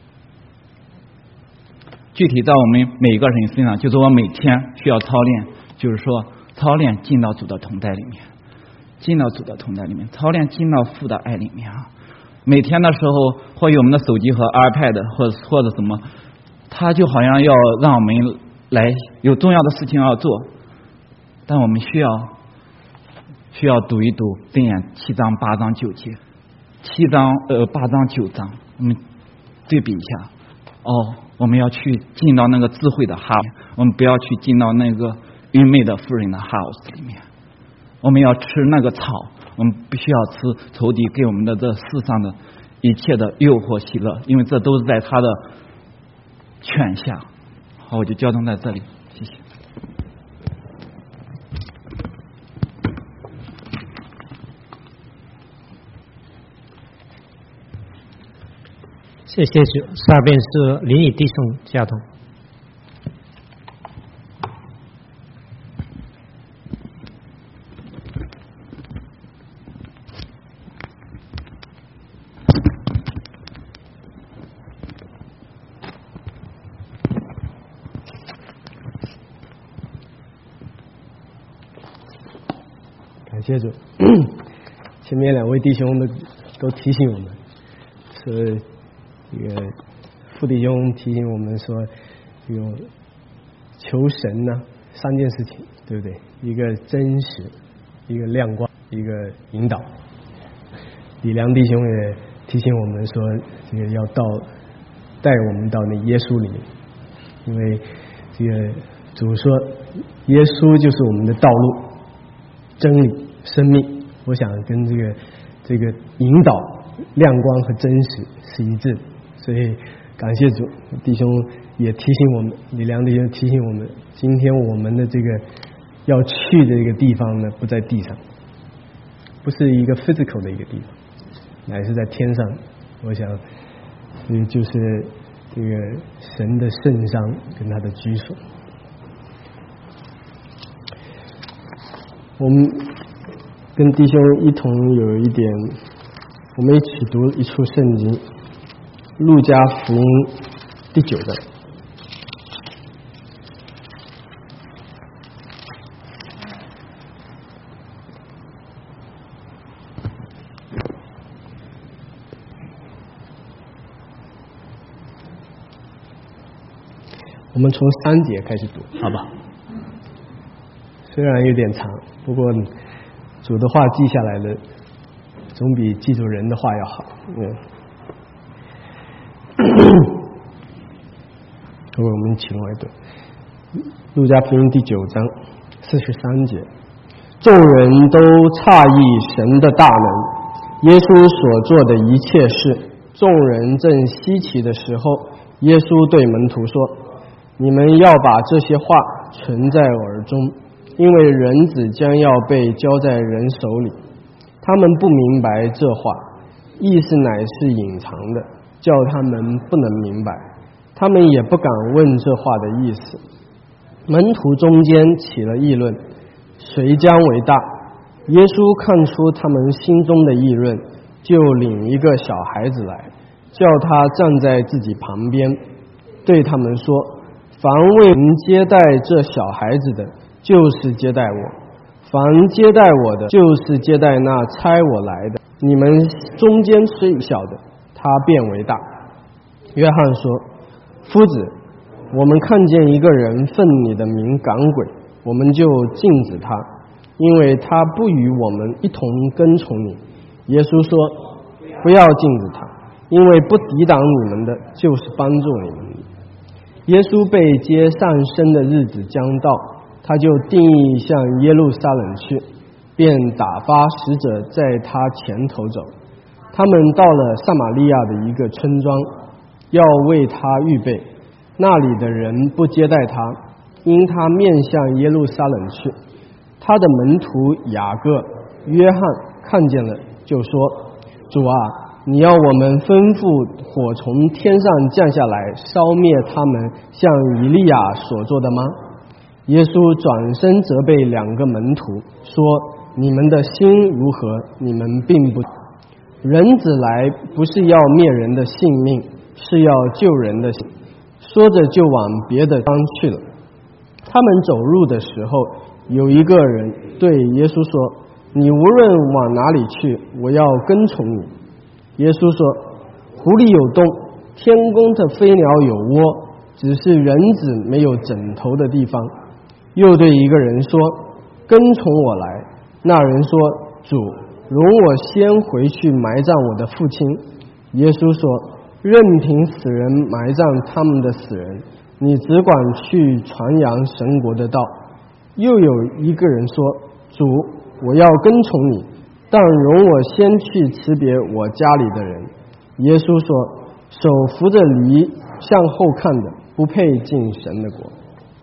具体在我们每一个人身上，就是我每天需要操练，就是说操练进到主的同在里面，进到主的同在里面，操练进到父的爱里面啊。每天的时候，或许我们的手机和 iPad 或者或者什么，他就好像要让我们来有重要的事情要做，但我们需要需要读一读箴言七章八章九节，七章呃八章九章，我们对比一下。哦，我们要去进到那个智慧的 house， 我们不要去进到那个愚昧的妇人的 house 里面。我们要吃那个草，我们必须要吃仇敌给我们的这世上的一切的诱惑喜乐，因为这都是在他的权下。好，我就交通在这里，谢谢。 谢谢主。下边是林宇弟兄交通。 感谢主。 前面两位弟兄都都提醒我们，说这个副弟兄提醒我们说，有求神呢、啊、三件事情，对不对？一个真实，一个亮光，一个引导。李良弟兄也提醒我们说，这个要到带我们到那耶稣里面，因为这个主说，耶稣就是我们的道路、真理、生命。我想跟这个这个引导、亮光和真实是一致的，所以感谢主，弟兄也提醒我们，李良弟兄提醒我们，今天我们的这个要去的这个地方呢，不在地上，不是一个 physical 的一个地方，乃是在天上。我想，这就是这个神的圣山跟他的居所。我们跟弟兄一同有一点，我们一起读一处圣经，路加福音第九章。我们从三节开始读，好吧？虽然有点长，不过主的话记下来了，总比记住人的话要好。嗯，各位，我们一起来读路加福音第九章四十三节。众人都诧异神的大能，耶稣所做的一切事。众人正稀奇的时候，耶稣对门徒说：你们要把这些话存在耳中，因为人子将要被交在人手里。他们不明白这话，意思乃是隐藏的，叫他们不能明白。他们也不敢问这话的意思。门徒中间起了议论，谁将为大？耶稣看出他们心中的议论，就领一个小孩子来，叫他站在自己旁边，对他们说：凡为人接待这小孩子的，就是接待我；凡接待我的，就是接待那差我来的。你们中间虽小的，他便为大。约翰说：夫子，我们看见一个人奉你的名赶鬼，我们就禁止他，因为他不与我们一同跟从你。耶稣说：不要禁止他，因为不抵挡你们的，就是帮助你们的。耶稣被接上升的日子将到，他就定义向耶路撒冷去，便打发使者在他前头走。他们到了撒玛利亚的一个村庄，要为他预备，那里的人不接待他，因他面向耶路撒冷去。他的门徒雅各、约翰看见了，就说：主啊，你要我们吩咐火从天上降下来，烧灭他们，像以利亚所做的吗？耶稣转身责备两个门徒，说：你们的心如何？你们并不。人子来不是要灭人的性命，是要救人的性。说着就往别的地方去了。他们走路的时候，有一个人对耶稣说：你无论往哪里去，我要跟从你。耶稣说：狐狸有洞，天空的飞鸟有窝，只是人子没有枕头的地方。又对一个人说：跟从我来。那人说：主，容我先回去埋葬我的父亲。耶稣说：任凭死人埋葬他们的死人，你只管去传扬神国的道。又有一个人说：主，我要跟从你，但容我先去辞别我家里的人。耶稣说：手扶着犁向后看的，不配进神的国。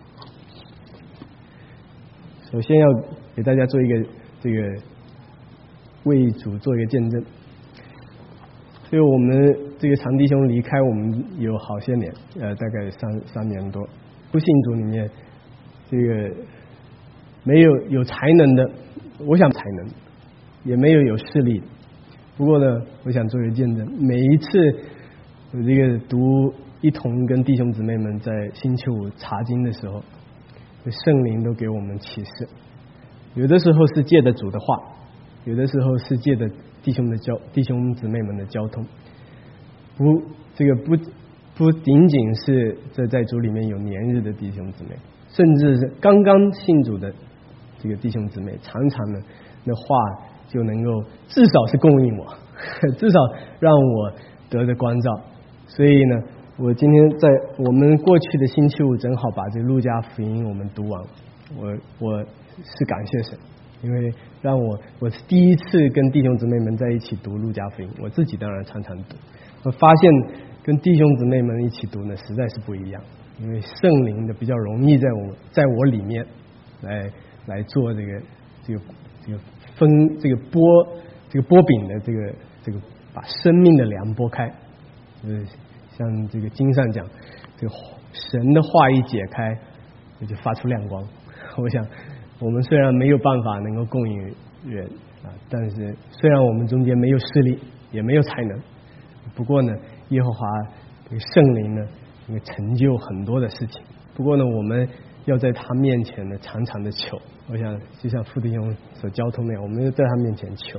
首先要给大家做一个这个为主做一个见证。所以我们这个常弟兄离开我们有好些年，呃，大概三三年多。不信主里面，这个没有有才能的，我想才能，也没有有势力。不过呢，我想做一个见证。每一次我这个读一同跟弟兄姊妹们在星期五查经的时候，圣灵都给我们启示。有的时候是借着主的话， 有的时候是借着弟兄的交弟兄姊妹们的交通，不这个不不仅仅是这在主里面有年日的弟兄姊妹，甚至是刚刚信主的这个弟兄姊妹，常常呢那话就能够至少是供应我，至少让我得着关照。所以呢，我今天在我们过去的星期五正好把这个路加福音我们读完，我我是感谢神，因为让我我是第一次跟弟兄姊妹们在一起读路加福音，我自己当然常常读，我发现跟弟兄姊妹们一起读呢实在是不一样，因为圣灵的比较容易在我在我里面来来做这个这个这个分这个拨这个拨饼的这个这个把生命的梁拨开，就是像这个经上讲，这个神的话一解开，就发出亮光。我想我们虽然没有办法能够供应人啊，但是虽然我们中间没有势力，也没有才能，不过呢，耶和华这个圣灵呢，会成就很多的事情。不过呢，我们要在他面前呢，常常的求。我想，就像傅弟兄所交通那样，我们要在他面前求。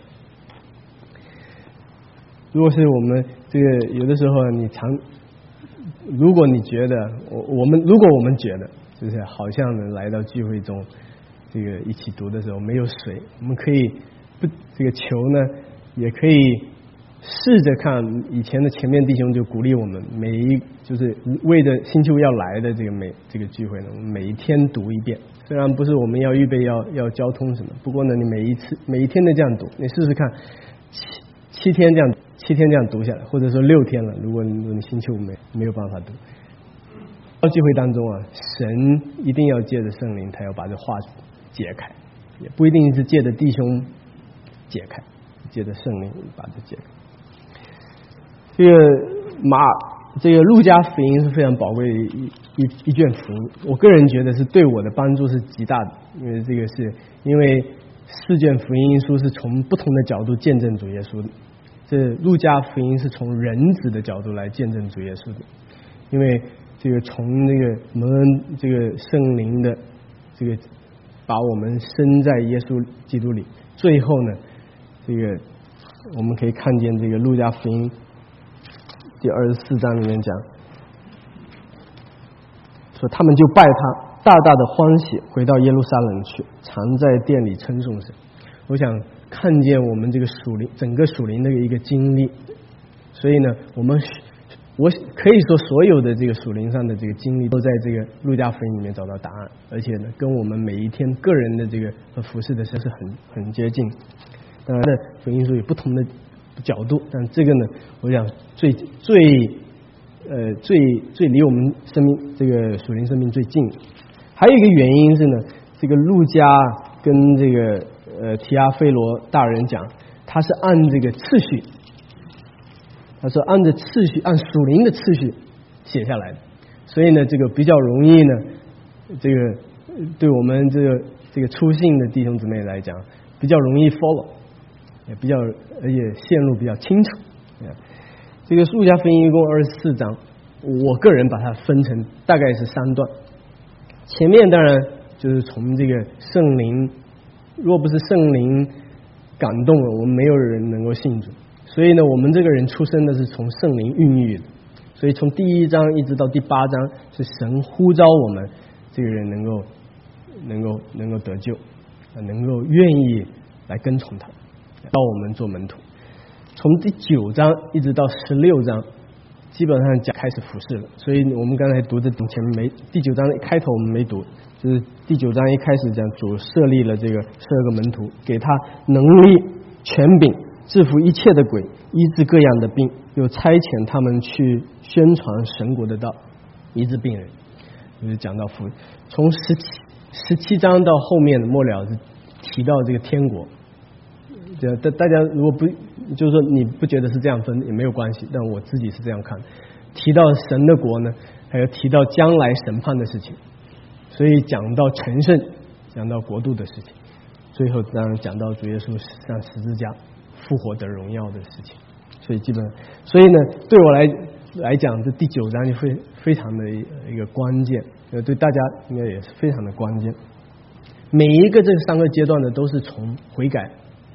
如果是我们这个有的时候，你常，如果你觉得我我们如果我们觉得就是好像呢来到聚会中，这个一起读的时候没有水，我们可以不这个求呢，也可以试着看以前的前面弟兄就鼓励我们，每一就是为着星期五要来的这个每这个聚会呢，我们每一天读一遍。虽然不是我们要预备要要交通什么，不过呢，你每一次每一天的这样读，你试试看，七七天这样七天这样读下来，或者说六天了，如果你如果你星期五没没有办法读，到聚会当中啊，神一定要借着圣灵，他要把这话解开，也不一定是借着弟兄解开，借着圣灵把这解开。这个马，这个路加福音是非常宝贵的一一一卷福音，我个人觉得是对我的帮助是极大的，因为这个是因为四卷福音书是从不同的角度见证主耶稣的，这路加福音是从人子的角度来见证主耶稣的，因为这个从这个蒙恩这个圣灵的这个把我们生在耶稣基督里，最后呢，这个我们可以看见这个路加福音第二十四章里面讲说，他们就拜他，大大的欢喜，回到耶路撒冷去，常在殿里称颂神。我想看见我们这个属灵整个属灵的一个经历，所以呢，我们我可以说所有的这个属灵上的这个经历都在这个路加福音里面找到答案，而且呢，跟我们每一天个人的这个服事的事是很很接近。当然呢，福音书有不同的角度，但这个呢，我想最最呃最最离我们生命这个属灵生命最近。还有一个原因是呢，这个路加跟这个呃提阿非罗大人讲，他是按这个次序，他说按着次序，按属灵的次序写下来的，所以呢，这个比较容易呢，这个对我们这个这个初信的弟兄姊妹来讲，比较容易 follow。也比较，而且线路比较清楚。这个路加福音一共二十四章，我个人把它分成大概是三段。前面当然就是从这个圣灵，若不是圣灵感动了，我们没有人能够信主。所以呢，我们这个人出生的是从圣灵孕育的，所以从第一章一直到第八章是神呼召我们这个人能够能够能够得救，能够愿意来跟从他。到我们做门徒，从第九章一直到十六章，基本上讲开始服侍了。所以我们刚才读的前面没第九章一开头我们没读，就是第九章一开始讲主设立了这个十二个门徒，给他能力、权柄，制服一切的鬼，医治各样的病，又差遣他们去宣传神国的道，医治病人。就是讲到服，从十七十七章到后面的末了是提到这个天国。大大家如果不就是说你不觉得是这样分也没有关系，但我自己是这样看。提到神的国呢，还有提到将来审判的事情，所以讲到成圣，讲到国度的事情，最后当然讲到主耶稣上十字架复活得荣耀的事情。所以基本，所以呢，对我来来讲，这第九章就非非常的一个关键，呃，对大家应该也是非常的关键。每一个这三个阶段呢，都是从悔改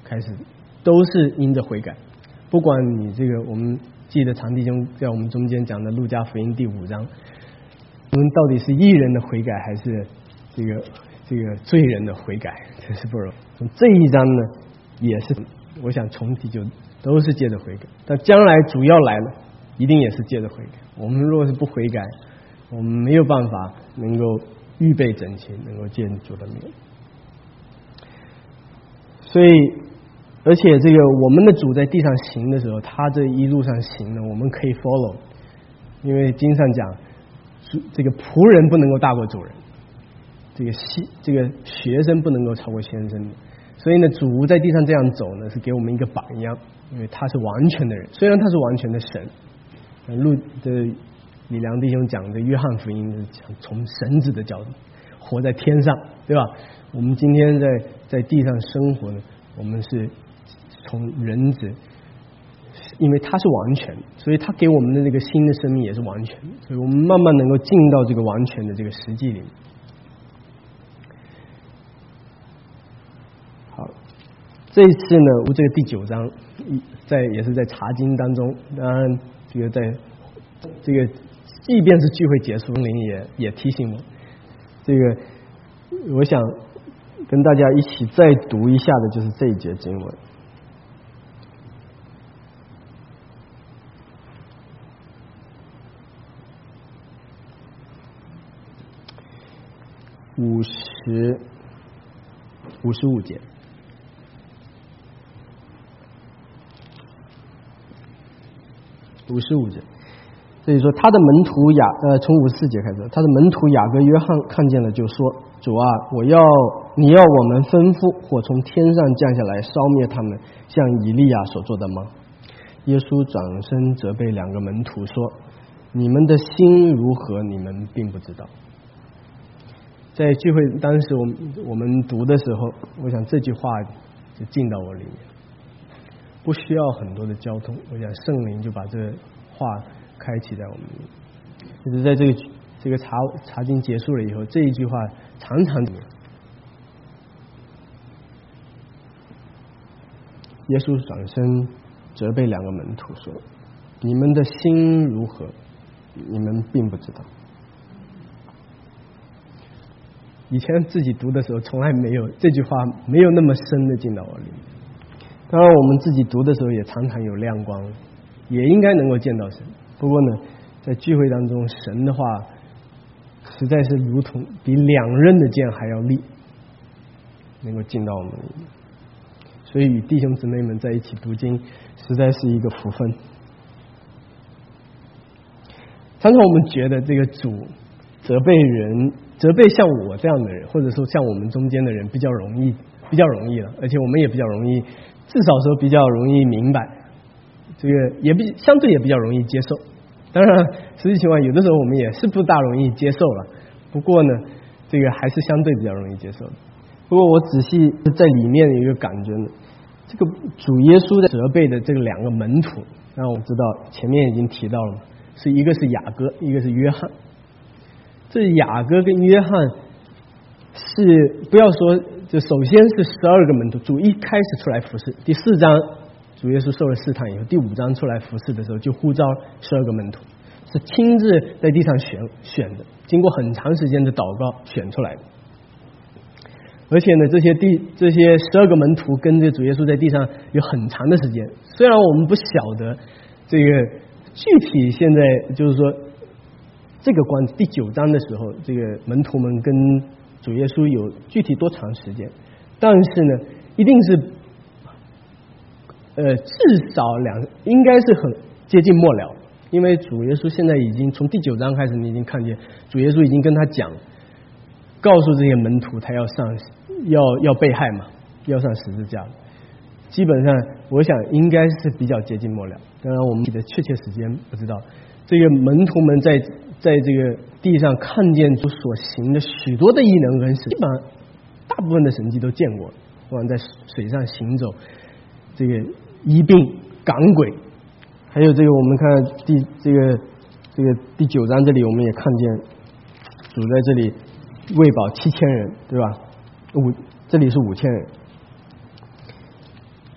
开始都是因着悔改。不管你这个，我们记得常弟兄在我们中间讲的路加福音第五章，我们到底是义人的悔改还是这个这个罪人的悔改，真是不容易。从这一章呢，也是我想重提就都是借着悔改，但将来主要来了，一定也是借着悔改。我们若是不悔改，我们没有办法能够预备整齐，能够见主的面。所以，而且这个我们的主在地上行的时候，他这一路上行呢，我们可以 follow， 因为经上讲，这个仆人不能够大过主人，这个西这个学生不能够超过先生的。所以呢，主在地上这样走呢，是给我们一个榜样，因为他是完全的人，虽然他是完全的神。路的李良弟兄讲的约翰福音是讲从神子的角度活在天上，对吧？我们今天在在地上生活呢，我们是从人子，因为他是完全，所以他给我们的这个新的生命也是完全，所以我们慢慢能够进到这个完全的这个实际里面。好，这一次呢，这个第九章在也是在查经当中，当然这个在这个即便是聚会结束，灵也也提醒我，这个我想跟大家一起再读一下的就是这一节经文。五十五十五节。五十五节，所以说他的门徒雅呃，从五十四节开始，他的门徒雅各约翰看见了，就说：“主啊，我要你要我们吩咐火从天上降下来，烧灭他们，像以利亚所做的吗？”耶稣转身责备两个门徒说：“你们的心如何，你们并不知道。”在聚会当时我们我们读的时候，我想这句话就进到我里面。不需要很多的交通，我想圣灵就把这话开启在我们里面。就是在这个这个查查经结束了以后，这一句话常常耶稣转身责备两个门徒说：“你们的心如何，你们并不知道。”以前自己读的时候，从来没有这句话没有那么深的进到我里面。当然，我们自己读的时候也常常有亮光，也应该能够见到神。不过呢，在聚会当中，神的话实在是如同比两刃的剑还要利，能够进到我们里面。所以与弟兄姊妹们在一起读经，实在是一个福分。常常我们觉得这个主责备人，责备像我这样的人，或者说像我们中间的人，比较容易，比较容易了，而且我们也比较容易。至少说比较容易明白，这个也比相对也比较容易接受。当然，实际情况有的时候我们也是不大容易接受了。不过呢，这个还是相对比较容易接受的。不过我仔细在里面有一个感觉呢，这个主耶稣的责备的这个两个门徒，让我知道前面已经提到了嘛，是一个是雅各，一个是约翰。这雅各跟约翰是不要说。就首先是十二个门徒，主一开始出来服侍，第四章主耶稣受了试探以后，第五章出来服侍的时候就呼召十二个门徒，是亲自在地上选选的，经过很长时间的祷告选出来的。而且呢，这些地这些十二个门徒跟着主耶稣在地上有很长的时间，虽然我们不晓得这个具体现在就是说这个关第九章的时候，这个门徒们跟主耶稣有具体多长时间，但是呢，一定是呃至少两，应该是很接近末了，因为主耶稣现在已经从第九章开始，你已经看见主耶稣已经跟他讲，告诉这些门徒他要上要要被害嘛，要上十字架，基本上我想应该是比较接近末了。当然我们的确切时间不知道。这个门徒们在在这个地上看见主所行的许多的异能跟神，基本上大部分的神迹都见过，不管在水上行走，这个医病赶鬼，还有这个我们看第这个这个第九章这里我们也看见主在这里喂饱七千人，对吧？五这里是五千人。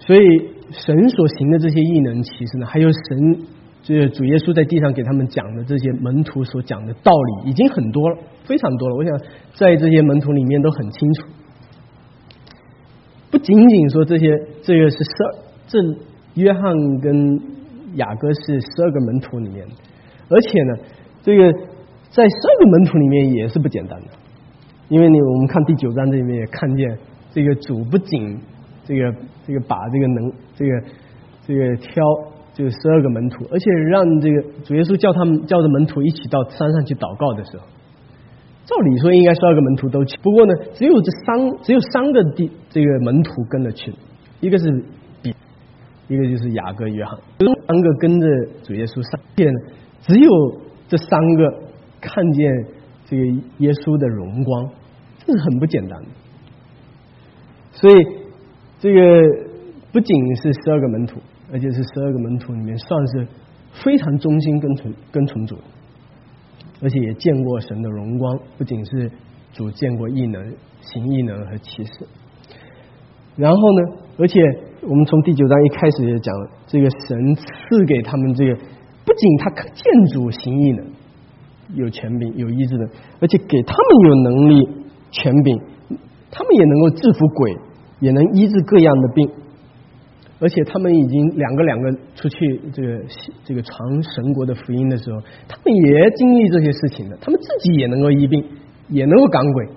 所以神所行的这些异能奇事呢，还有神这个主耶稣在地上给他们讲的这些门徒所讲的道理，已经很多了，非常多了。我想在这些门徒里面都很清楚。不仅仅说这些，这个是十二，这约翰跟雅各是十二个门徒里面，而且呢，这个在十二个门徒里面也是不简单的，因为你我们看第九章这里面也看见，这个主不仅这个这个把这个能这个这个挑就是十二个门徒，而且让这个主耶稣叫他们叫着门徒一起到山上去祷告的时候。照理说应该十二个门徒都去，不过呢，只有这三只有三个地这个门徒跟着去，一个是彼，一个就是雅各、约翰，三个跟着主耶稣上，而且呢，只有这三个看见这个耶稣的荣光，这是很不简单的。所以这个不仅是十二个门徒，而且是十二个门徒里面算是非常忠心跟从跟从主。而且也见过神的荣光，不仅是主见过异能、行异能和奇事。然后呢，而且我们从第九章一开始也讲了，这个神赐给他们这个，不仅他见主行异能，有权柄、有医治的，而且给他们有能力、权柄，他们也能够制服鬼，也能医治各样的病。而且他们已经两个两个出去这个这个传神国的福音的时候，他们也经历这些事情的，他们自己也能够医病，也能够赶鬼。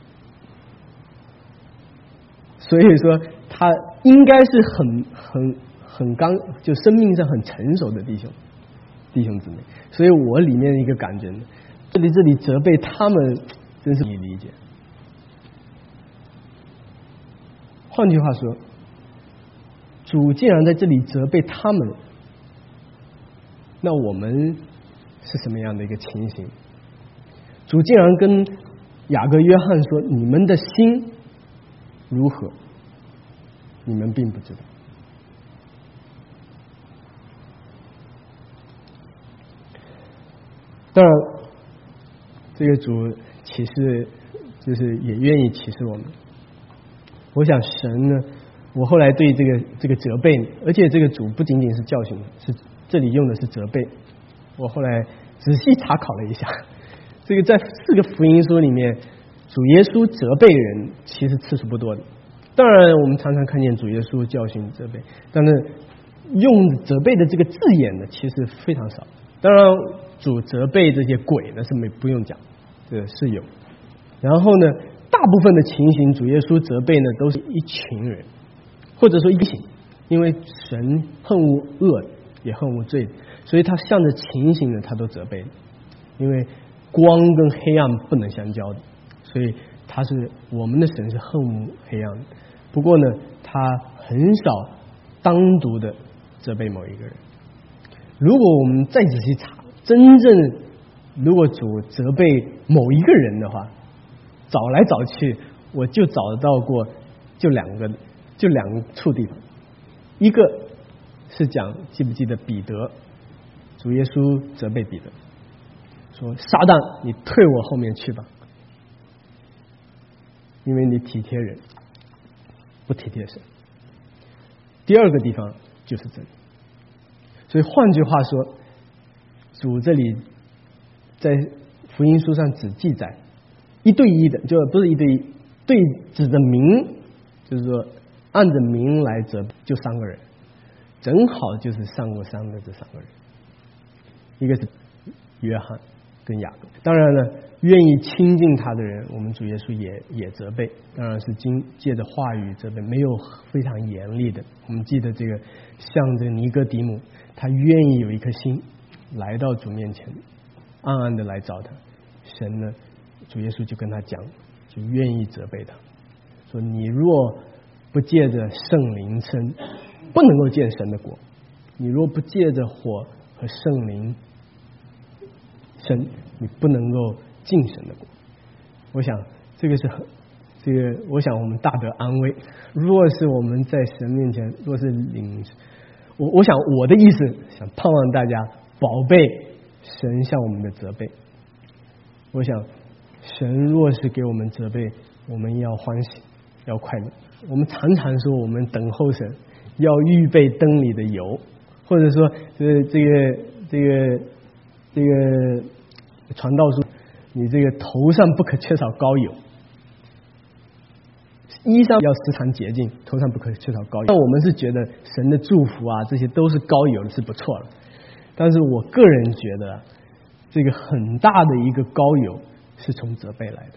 所以说，他应该是很很很刚，就生命上很成熟的弟兄弟兄姊妹。所以我里面的一个感觉呢，这里这里责备他们，真是你理解。换句话说，主既然在这里责备他们，那我们是什么样的一个情形？主竟然跟雅各、约翰说：“你们的心如何？你们并不知道。”当然，这个主启示就是也愿意启示我们。我想神呢，我后来对这个这个责备，而且这个主不仅仅是教训，是这里用的是责备。我后来仔细查考了一下，这个在四个福音书里面，主耶稣责备人其实次数不多的。当然，我们常常看见主耶稣教训责备，但是用责备的这个字眼呢，其实非常少。当然，主责备这些鬼呢是没不用讲，这是有。然后呢，大部分的情形，主耶稣责备呢都是一群人。或者说一行，因为神恨恶恶也恨恶罪，所以他向着情形呢，他都责备。因为光跟黑暗不能相交的，所以他是我们的神是恨恶黑暗的。不过呢，他很少单独的责备某一个人。如果我们再仔细查，真正如果主责备某一个人的话，找来找去，我就找得到过就两个。就两处地方，一个是讲记不记得彼得，主耶稣责备彼得说：“撒旦，你退我后面去吧，因为你体贴人，不体贴神。”第二个地方就是这里，所以换句话说，主这里在福音书上只记载一对一的，就不是一对一，对指的名，就是说。按着名来责就三个人，正好就是上过山的这三个人，一个是约翰跟雅各。当然了，愿意亲近他的人，我们主耶稣也也责备，当然是经借着话语责备，没有非常严厉的。我们记得这个，像这个尼哥底母，他愿意有一颗心来到主面前，暗暗的来找他。神呢，主耶稣就跟他讲，就愿意责备他，说你若不借着圣灵生，不能够见神的国。你若不借着火和圣灵生，你不能够进神的国。我想这个是很，这个我想我们大得安慰。若是我们在神面前，若是领，我我想我的意思，想盼望大家宝贝神向我们的责备。我想神若是给我们责备，我们要欢喜，要快乐。我们常常说我们等候神， 要预备灯里的油，或者说这这个这个这个传道书，你这个头上不可缺少膏油，衣裳要时常洁净，头上不可缺少膏油。那我们是觉得神的祝福啊，这些都是膏油是不错了，但是我个人觉得这个很大的一个膏油是从责备来的。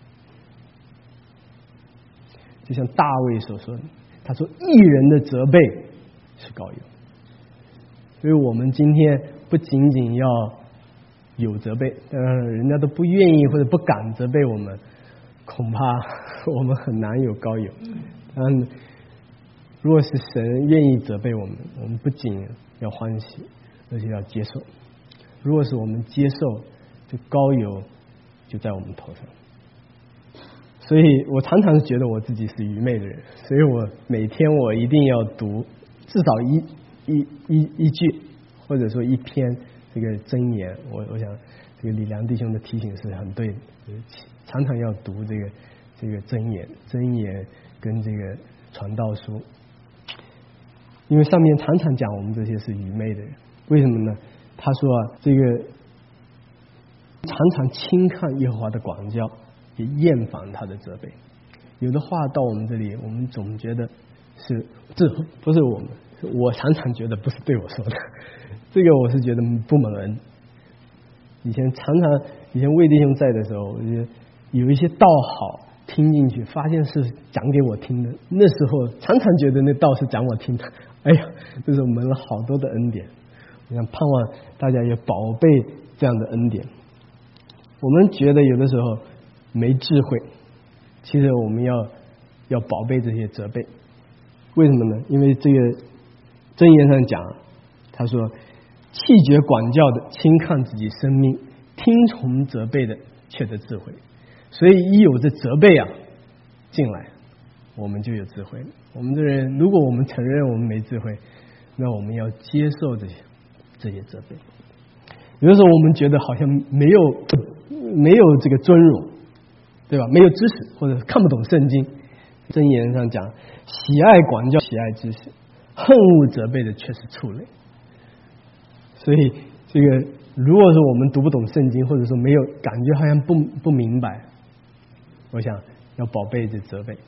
就像大卫所说的，他说义人的责备是膏油。所以我们今天不仅仅要有责备，当然人家都不愿意或者不敢责备我们，恐怕我们很难有膏油。嗯，如果是神愿意责备我们，我们不仅要欢喜，而且要接受。如果是我们接受，这膏油就在我们头上。所以我常常觉得我自己是愚昧的人，所以我每天我一定要读至少一一一一句，或者说一篇这个箴言。我我想这个李良弟兄的提醒是很对的，常常要读这个这个箴言，箴言跟这个传道书，因为上面常常讲我们这些是愚昧的人。为什么呢？他说啊，这个常常轻看耶和华的管教，也厌烦他的责备。有的话到我们这里，我们总觉得是这不是我们，我常常觉得不是对我说的，这个我是觉得不蒙恩。以前常常以前魏弟兄在的时候，我觉得有一些道好听进去，发现是讲给我听的，那时候常常觉得那道是讲我听的，哎呀，这是蒙了好多的恩典。我想盼望大家也宝贝这样的恩典。我们觉得有的时候没智慧，其实我们要要宝贝这些责备。为什么呢？因为这个箴言上讲，他说弃绝管教的轻看自己生命，听从责备的却得智慧。所以一有这责备啊进来，我们就有智慧。我们这人如果我们承认我们没智慧，那我们要接受这些这些责备。有的时候我们觉得好像没有没有这个尊荣，对吧？没有知识，或者看不懂圣经。箴言上讲，喜爱管教，喜爱知识，恨恶责备的却是畜类。所以这个如果说我们读不懂圣经，或者说没有感觉好像不不明白，我想要宝贝这责备。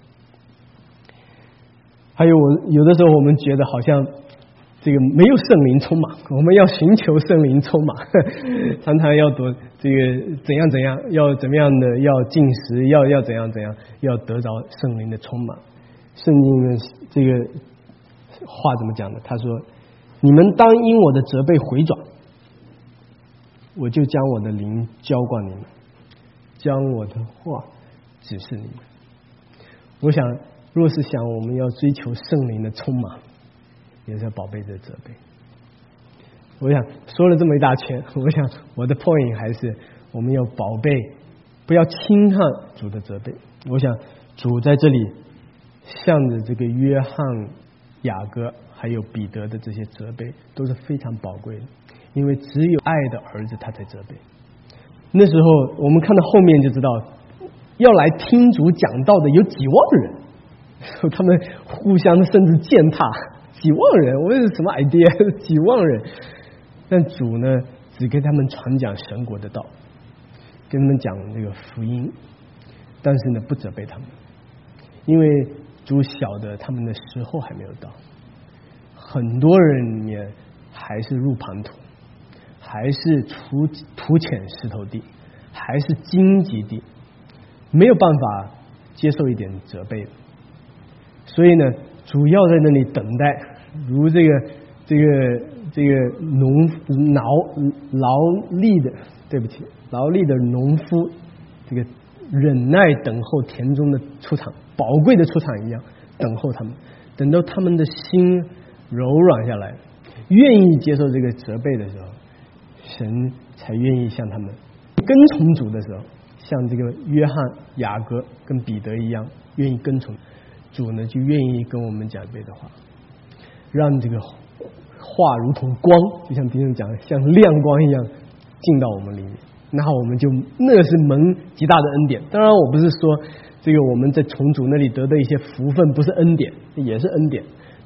还有我有的时候我们觉得好像这个没有圣灵充满，我们要寻求圣灵充满，常常要读这个怎样怎样，要怎么样的要进食，要要怎样怎样，要得着圣灵的充满。圣经的这个话怎么讲呢？他说：“你们当因我的责备回转，我就将我的灵浇灌你们，将我的话指示你们。”我想，若是想我们要追求圣灵的充满，也是要宝贝这责备。我想说了这么一大圈，我想我的 point 还是我们要宝贝，不要轻看主的责备。我想主在这里向着这个约翰、雅各还有彼得的这些责备都是非常宝贵的，因为只有爱的儿子他才责备。那时候我们看到后面就知道，要来听主讲道的有几万人，他们互相甚至践踏，几万人，我有什么 idea？ 几万人，但主呢，只给他们传讲神国的道，跟他们讲这个福音，但是呢，不责备他们，因为主晓得他们的时候还没有到。很多人里面还是入磐土，还是土土浅石头地，还是荆棘地，没有办法接受一点责备。所以呢，主要在那里等待，如这个这个这个农劳劳力的，对不起，劳力的农夫，这个忍耐等候田中的出产，宝贵的出产一样，等候他们，等到他们的心柔软下来，愿意接受这个责备的时候，神才愿意向他们跟从主的时候，像这个约翰、雅各跟彼得一样，愿意跟从主呢，就愿意跟我们讲这的话，让这个话如同光，就像弟兄讲的，像亮光一样进到我们里面。那我们就那是蒙极大的恩典。当然，我不是说这个我们在从主那里得的一些福分不是恩典，也是恩典。但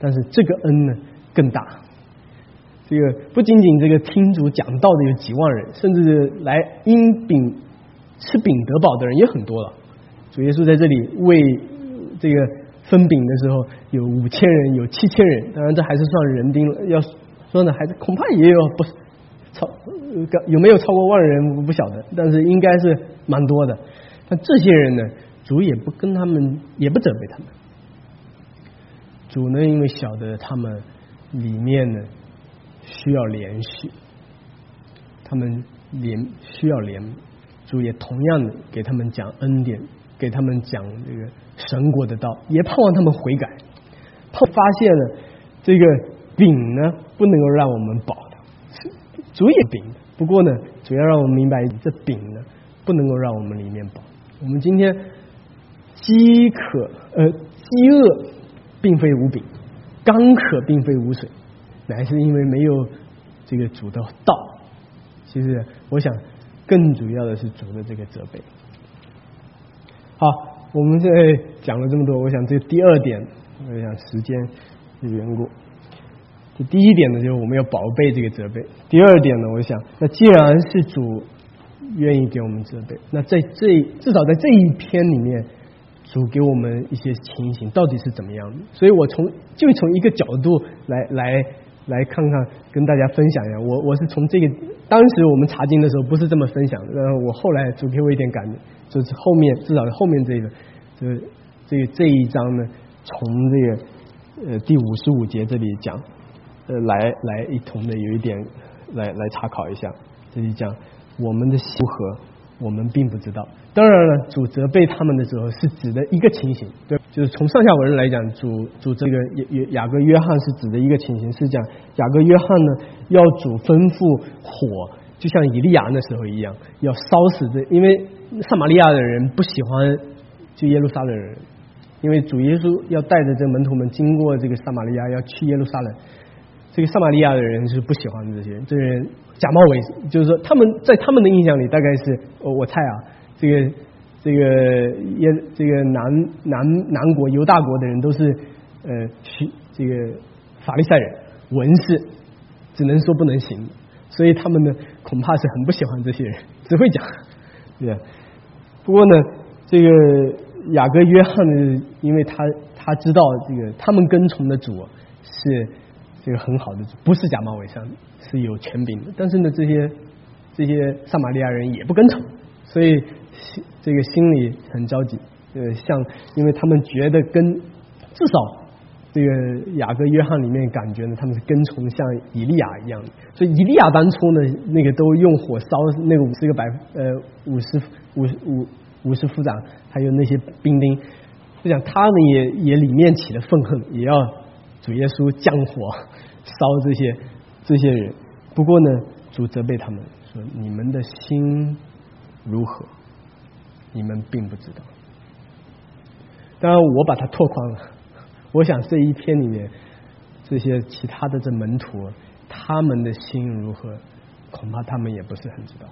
但是这个恩呢更大。这个不仅仅这个听主讲道的有几万人，甚至来因饼吃饼得饱的人也很多了。主耶稣在这里为这个分饼的时候，有五千人，有七千人，当然这还是算人丁了。要说呢，还是恐怕也有不超有没有超过万人我不晓得，但是应该是蛮多的。但这些人呢，主也不跟他们，也不责备他们。主呢，因为晓得他们里面呢需要连续，他们连需要连，主也同样的给他们讲恩典，给他们讲这个神国的道，也盼望他们悔改。他发现了这个饼呢不能够让我们饱的，主也饼，不过呢，主要让我们明白这饼呢不能够让我们里面饱。我们今天饥渴呃饥饿并非无饼，干渴并非无水，乃是因为没有这个主的道。其实我想更主要的是主的这个责备。好，我们现在讲了这么多，我想这第二点，我想时间的缘故，这第一点呢就是我们要宝贝这个责备。第二点呢，我想那既然是主愿意给我们责备，那在这至少在这一篇里面，主给我们一些情形到底是怎么样的。所以我从就从一个角度来来来看看，跟大家分享一下。我我是从这个当时我们查经的时候不是这么分享的，然后我后来主给我一点感觉，就是后面至少后面这个这这个这一章呢，从这个呃第五十五节这里讲，呃来来一同的有一点来来查考一下。这里讲我们的修和我们并不知道。当然了，主责备他们的时候是指的一个情形，对，就是从上下文来讲，主主这个雅各约翰是指的一个情形，是讲雅各约翰呢要主吩咐火，就像以利亚那时候一样，要烧死这，因为撒玛利亚的人不喜欢就耶路撒冷人，因为主耶稣要带着这门徒们经过这个撒玛利亚，要去耶路撒冷。这个撒玛利亚的人是不喜欢这些人，这些人假冒伪，就是说他们在他们的印象里大概是，哦、我猜啊，这个这个耶这个南南南国犹大国的人都是呃去这个法利赛人文士，只能说不能行，所以他们呢恐怕是很不喜欢这些人，只会讲，对吧？不过呢，这个雅各约翰呢，因为他他知道这个他们跟从的主是这个很好的主，不是假冒伪善，是有权柄的。但是呢，这些这些撒玛利亚人也不跟从，所以这个心里很着急。呃，像因为他们觉得跟至少这个雅各约翰里面感觉呢，他们是跟从像以利亚一样的。所以以利亚当初呢，那个都用火烧那个五十个百呃五十五五五十夫长，还有那些兵丁，就讲他们也也里面起了愤恨，也要主耶稣降火烧这些这些人。不过呢，主责备他们说：“你们的心如何，你们并不知道。”当然，我把它拓宽了。我想这一篇里面，这些其他的这门徒，他们的心如何，恐怕他们也不是很知道。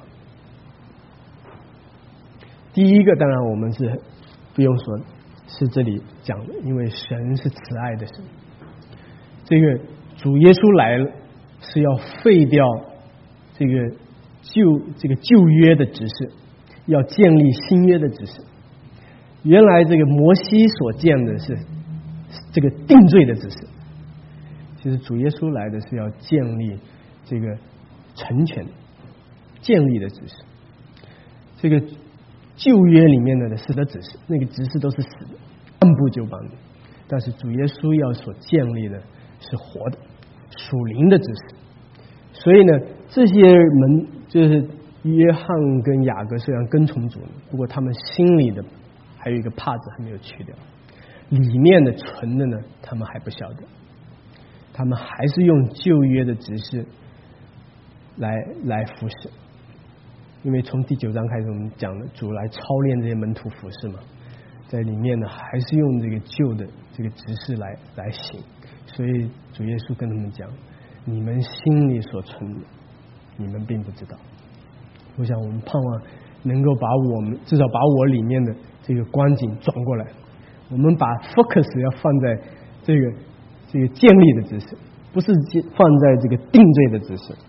第一个，当然我们是不用说，是这里讲的，因为神是慈爱的神。这个主耶稣来了，是要废掉这个旧这个旧约的指示，要建立新约的指示。原来这个摩西所建的是这个定罪的指示，其实主耶稣来的是要建立这个成全建立的指示。这个旧约里面的死的指示，那个指示都是死的，按部就班的。但是主耶稣要所建立的是活的属灵的指示。所以呢，这些门就是约翰跟雅各虽然跟从主，不过他们心里的还有一个帕子还没有去掉，里面的存的呢，他们还不晓得，他们还是用旧约的指示来来服侍。因为从第九章开始我们讲的主来操练这些门徒服侍嘛，在里面呢还是用这个旧的这个指示来来行。所以主耶稣跟他们讲，你们心里所存的你们并不知道。我想我们盼望能够把我们至少把我里面的这个光景转过来，我们把 focus 要放在这个这个建立的姿势，不是放在这个定罪的姿势。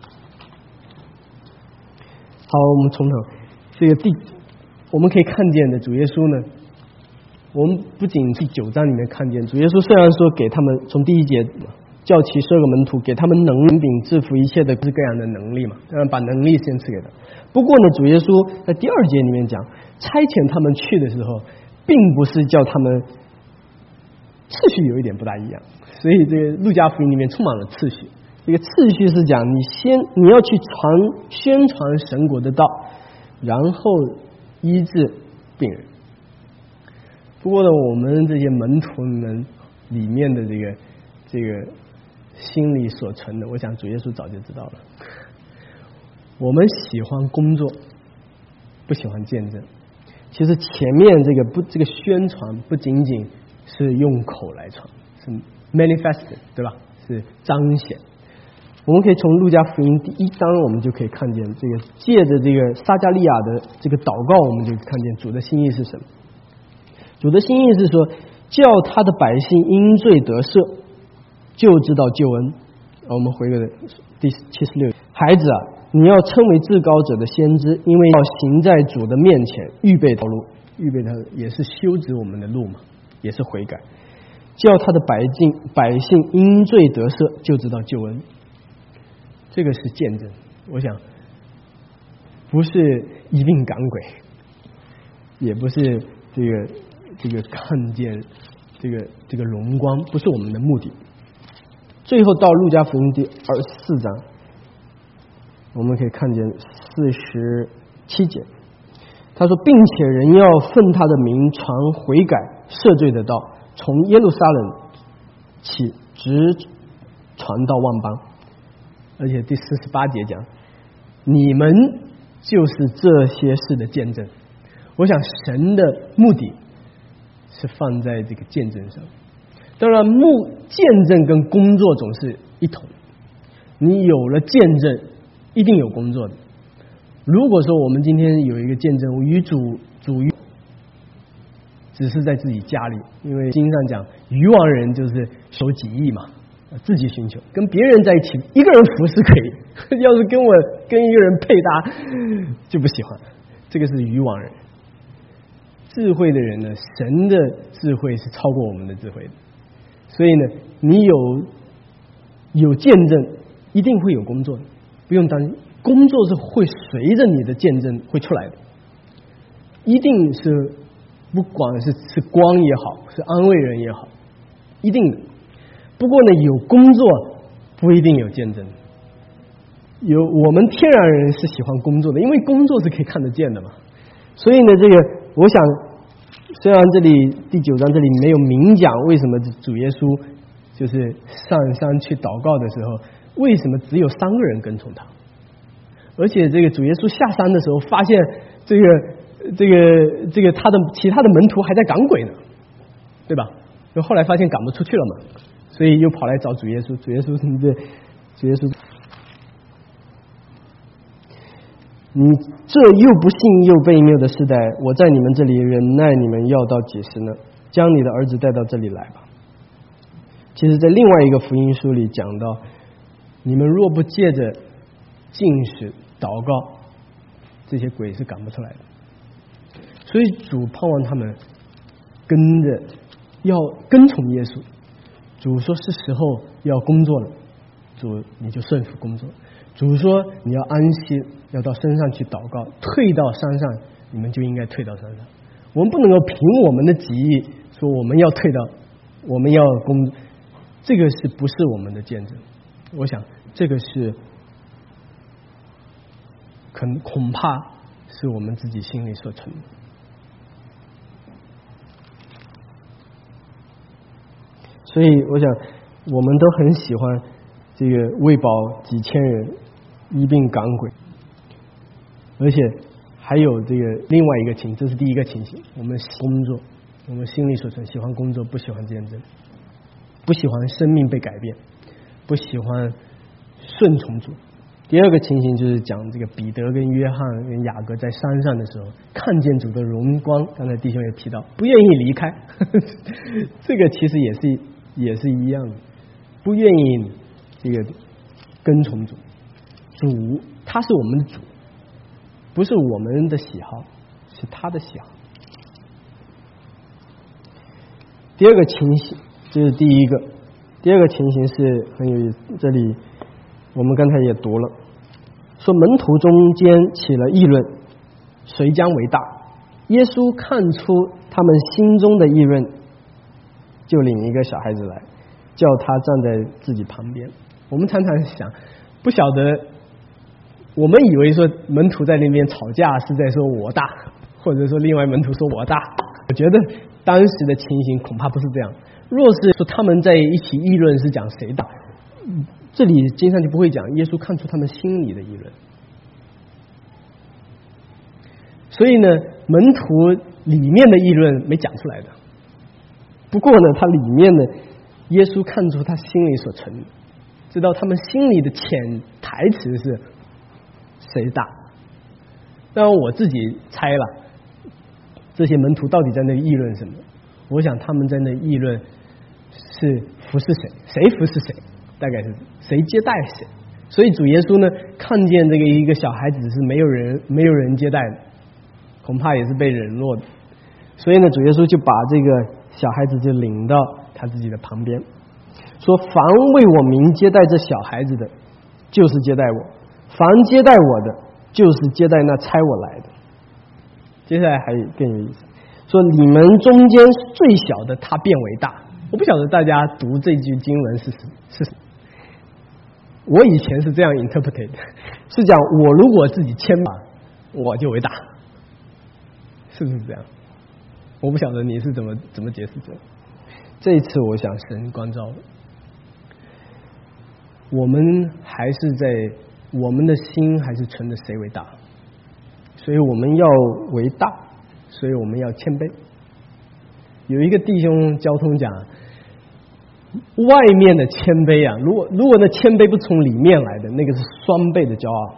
好，我们从头这个第我们可以看见的主耶稣呢，我们不仅第九章里面看见主耶稣虽然说给他们从第一节叫其十二个门徒，给他们能力并制服一切的各式各样的能力嘛，当然把能力先赐给他。不过呢，主耶稣在第二节里面讲，差遣他们去的时候，并不是叫他们次序有一点不大一样，所以这个路加福音里面充满了次序。这个次序是讲你先你要去传宣传神国的道，然后医治病人。不过呢，我们这些门徒们里面的这个这个心里所存的，我想主耶稣早就知道了。我们喜欢工作，不喜欢见证。其实前面这个不这个宣传不仅仅是用口来传，是 manifest 对吧？是彰显。我们可以从路加福音第一章，我们就可以看见这个借着这个撒加利亚的这个祷告，我们就看见主的心意是什么。主的心意是说，叫他的百姓因罪得赦，就知道救恩。我们回个第七十六，孩子啊，你要称为至高者的先知，因为要行在主的面前，预备道路，预备他也是修直我们的路嘛，也是悔改。叫他的百姓百姓因罪得赦，就知道救恩。这个是见证，我想不是一并赶鬼，也不是这个这个看见这个这个荣光，不是我们的目的。最后到路加福音第二十四章，我们可以看见四十七节，他说，并且人要奉他的名传悔改赦罪的道，从耶路撒冷起，直传到万邦。而且第四十八节讲，你们就是这些事的见证。我想神的目的是放在这个见证上，当然目见证跟工作总是一同，你有了见证一定有工作的。如果说我们今天有一个见证与主主只是在自己家里，因为经上讲愚妄人就是守己意嘛，自己寻求，跟别人在一起一个人服侍可以，要是跟我跟一个人配搭就不喜欢，这个是愚妄人。智慧的人呢，神的智慧是超过我们的智慧的，所以呢，你有有见证一定会有工作的，不用担心，工作是会随着你的见证会出来的，一定是不管是是光也好，是安慰人也好，一定的。不过呢，有工作不一定有见证。有我们天然人是喜欢工作的，因为工作是可以看得见的嘛。所以呢，这个我想，虽然这里第九章这里没有明讲为什么主耶稣就是上山去祷告的时候，为什么只有三个人跟从他，而且这个主耶稣下山的时候，发现这个这个这个他的其他的门徒还在赶鬼呢，对吧？就后来发现赶不出去了嘛。所以又跑来找主耶稣，主耶稣你的主耶稣，你这又不信又悖谬的世代，我在你们这里忍耐你们要到几时呢？将你的儿子带到这里来吧。其实在另外一个福音书里讲到，你们若不借着禁食祷告，这些鬼是赶不出来的。所以主盼望他们跟着要跟从耶稣。主说是时候要工作了，主你就顺服工作。主说你要安息，要到山上去祷告，退到山上，你们就应该退到山上。我们不能够凭我们的己意说我们要退到，我们要工，这个是不是我们的见证？我想这个是可能恐怕是我们自己心里所存的。所以我想我们都很喜欢这个喂饱几千人，一并赶鬼，而且还有这个另外一个情，这是第一个情形，我们工作，我们心里所存，喜欢工作，不喜欢见证，不喜欢生命被改变，不喜欢顺从主。第二个情形就是讲这个彼得跟约翰跟雅各在山上的时候，看见主的荣光，刚才弟兄也提到，不愿意离开，呵呵，这个其实也是也是一样的。 不愿意这个跟从主。主他是我们的主，不是我们的喜好，是他的喜好。第二个情形，这是第一个。第二个情形是很有意思，这里我们刚才也读了，说门徒中间起了议论，谁将为大？耶稣看出他们心中的议论，就领一个小孩子来，叫他站在自己旁边。我们常常想，不晓得，我们以为说门徒在那边吵架是在说我大，或者说另外门徒说我大。我觉得当时的情形恐怕不是这样。若是说他们在一起议论是讲谁大，这里经常就不会讲耶稣看出他们心里的议论。所以呢，门徒里面的议论没讲出来的。不过呢，他里面呢，耶稣看出他心里所存的，知道他们心里的潜台词是谁大。当然我自己猜了，这些门徒到底在那议论什么？我想他们在那议论是服侍谁，谁服侍谁，大概是谁接待谁。所以主耶稣呢，看见这个一个小孩子是没有人没有人接待的，恐怕也是被冷落的。所以呢，主耶稣就把这个小孩子就领到他自己的旁边，说：凡为我名接待这小孩子的，就是接待我；凡接待我的，就是接待那差我来的。接下来还更有意思，说你们中间最小的，他变为大。我不晓得大家读这句经文是是，我以前是这样 interpret 的，是讲我如果自己谦把，我就为大，是不是这样？我不晓得你是怎么怎么解释这个。这一次我想神光照了，我们还是在我们的心还是存着谁为大，所以我们要为大，所以我们要谦卑。有一个弟兄交通讲，外面的谦卑啊，如果如果那谦卑不从里面来的，那个是双倍的骄傲。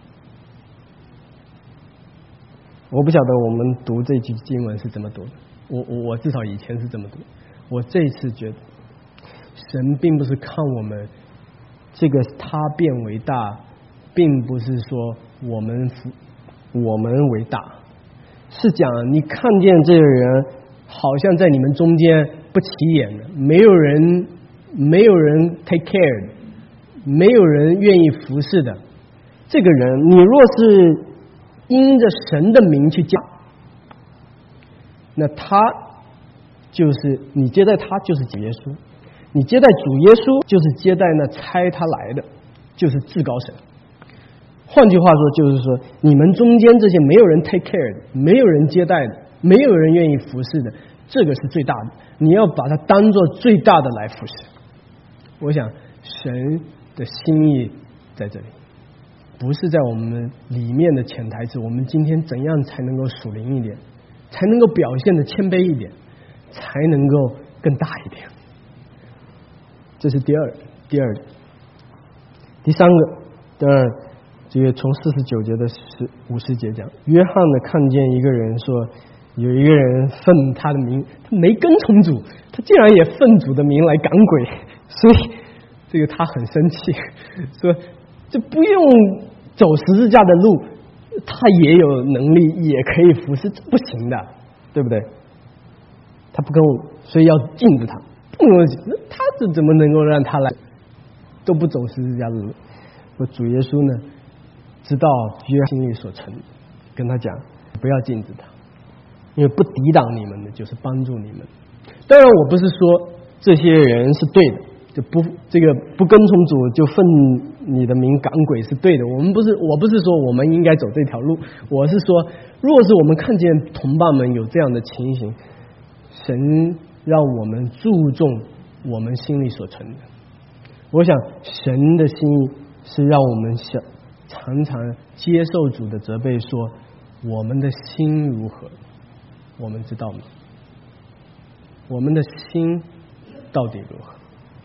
我不晓得我们读这句经文是怎么读的，我我我至少以前是这么读。我这一次觉得，神并不是看我们这个他变为大，并不是说我们我们为大，是讲你看见这个人好像在你们中间不起眼的，没有人没有人 take care 的，没有人愿意服侍的，这个人你若是因着神的名去讲，那他就是你接待他就是主耶稣，你接待主耶稣就是接待那差他来的，就是至高神。换句话说，就是说你们中间这些没有人 take care 的，没有人接待的，没有人愿意服侍的，这个是最大的，你要把它当做最大的来服侍。我想神的心意在这里，不是在我们里面的潜台词，我们今天怎样才能够属灵一点，才能够表现的谦卑一点，才能够更大一点。这是第二第二第三个。当然这个从四十九节的十五十节讲，约翰呢看见一个人说，有一个人奉他的名，他没跟从主，他竟然也奉主的名来赶鬼，所以这个他很生气，说这不用走十字架的路，他也有能力也可以服侍，这不行的，对不对？他不跟我，所以要禁止他，不能，他这怎么能够让他来都不走十字架的路？我主耶稣呢知道约翰心里所存，跟他讲不要禁止他，因为不抵挡你们的就是帮助你们。当然我不是说这些人是对的，就不这个不跟从主就奉你的名赶鬼是对的，我们不是我不是说我们应该走这条路，我是说若是我们看见同伴们有这样的情形，神让我们注重我们心里所存的。我想神的心意是让我们想常常接受主的责备，说我们的心如何，我们知道吗？我们的心到底如何？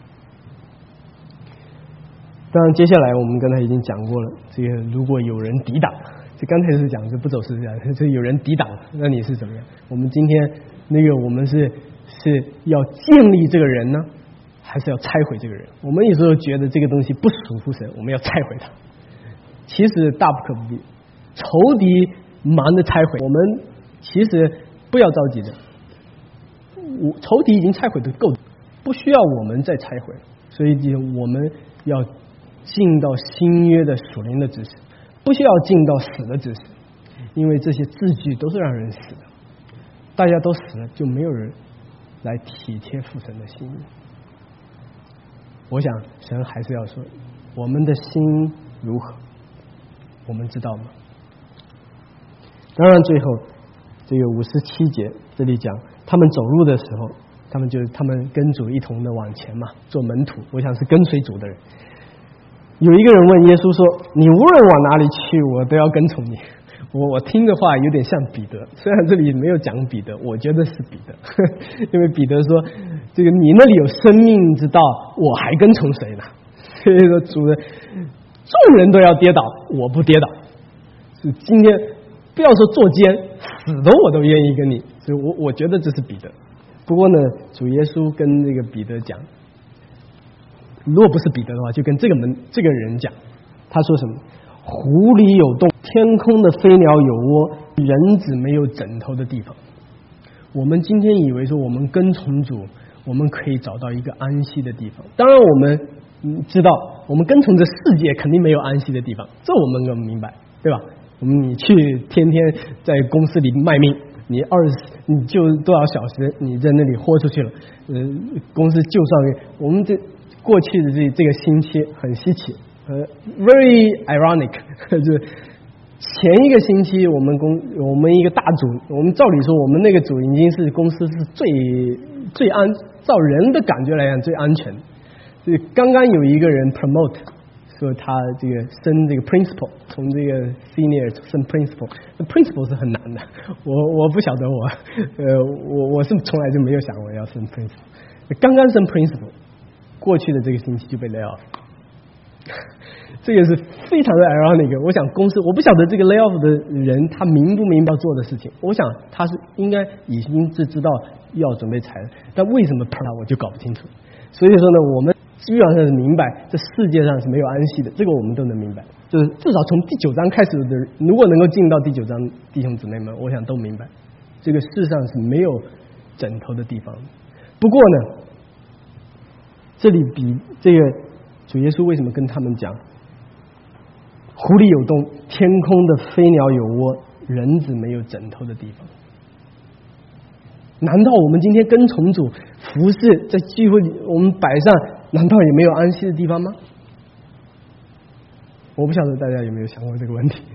当然接下来我们刚才已经讲过了，这个如果有人抵挡，这刚才是讲是不走十字架，这有人抵挡，那你是怎么样？我们今天那个我们是是要建立这个人呢， 还是要拆毁这个人。我们有时候觉得这个东西不属乎神，我们要拆毁它。其实大不可不必，仇敌忙着拆毁，我们其实不要着急的。我仇敌已经拆毁的够，不需要我们再拆毁。所以我们要进到新约的属灵的知识，不需要进到死的知识，因为这些字句都是让人死的。大家都死了，就没有人来体贴父神的心意。我想神还是要说，我们的心如何，我们知道吗？当然最后这个五十七节这里讲，他们走路的时候，他们就他们跟主一同的往前嘛，做门徒，我想是跟随主的人。有一个人问耶稣说，你无论往哪里去，我都要跟从你。我我听的话有点像彼得，虽然这里没有讲彼得，我觉得是彼得，因为彼得说，这个你那里有生命之道，我还跟从谁呢？所以说主人，众人都要跌倒，我不跌倒。是今天不要说作奸，死的我都愿意跟你。所以我我觉得这是彼得。不过呢，主耶稣跟这个彼得讲，如果不是彼得的话，就跟这个门这个人讲，他说什么？湖里有洞，天空的飞鸟有窝，人子没有枕头的地方。我们今天以为说我们跟从主，我们可以找到一个安息的地方。当然我们知道，我们跟从这世界肯定没有安息的地方，这我们能明白，对吧？我们你去天天在公司里卖命，你二十你就多少小时你在那里豁出去了，呃，公司就算我们这过去的这这个星期很稀奇。呃 ，very ironic， 就是前一个星期我们公我们一个大组，我们照理说我们那个组已经是公司是最最安，照人的感觉来讲最安全。就刚刚有一个人 promote， 说他这个升这个 principal， 从这个 senior 升 principal，principal 是很难的。我我不晓得我呃我我是从来就没有想过要升 principal， 刚刚升 principal， 过去的这个星期就被 lay off。这个是非常的 ironic。 我想公司，我不晓得这个 lay off 的人他明不明白做的事情，我想他是应该已经是知道要准备裁了，但为什么啪我就搞不清楚。所以说呢，我们基本上是明白这世界上是没有安息的，这个我们都能明白。就是至少从第九章开始的人，如果能够进到第九章，弟兄姊妹们，我想都明白，这个世上是没有枕头的地方。不过呢，这里比这个主耶稣为什么跟他们讲湖里有洞，天空的飞鸟有窝，人子没有枕头的地方？难道我们今天跟从主服侍，在聚会里我们摆上，难道也没有安息的地方吗？我不晓得大家有没有想过这个问题。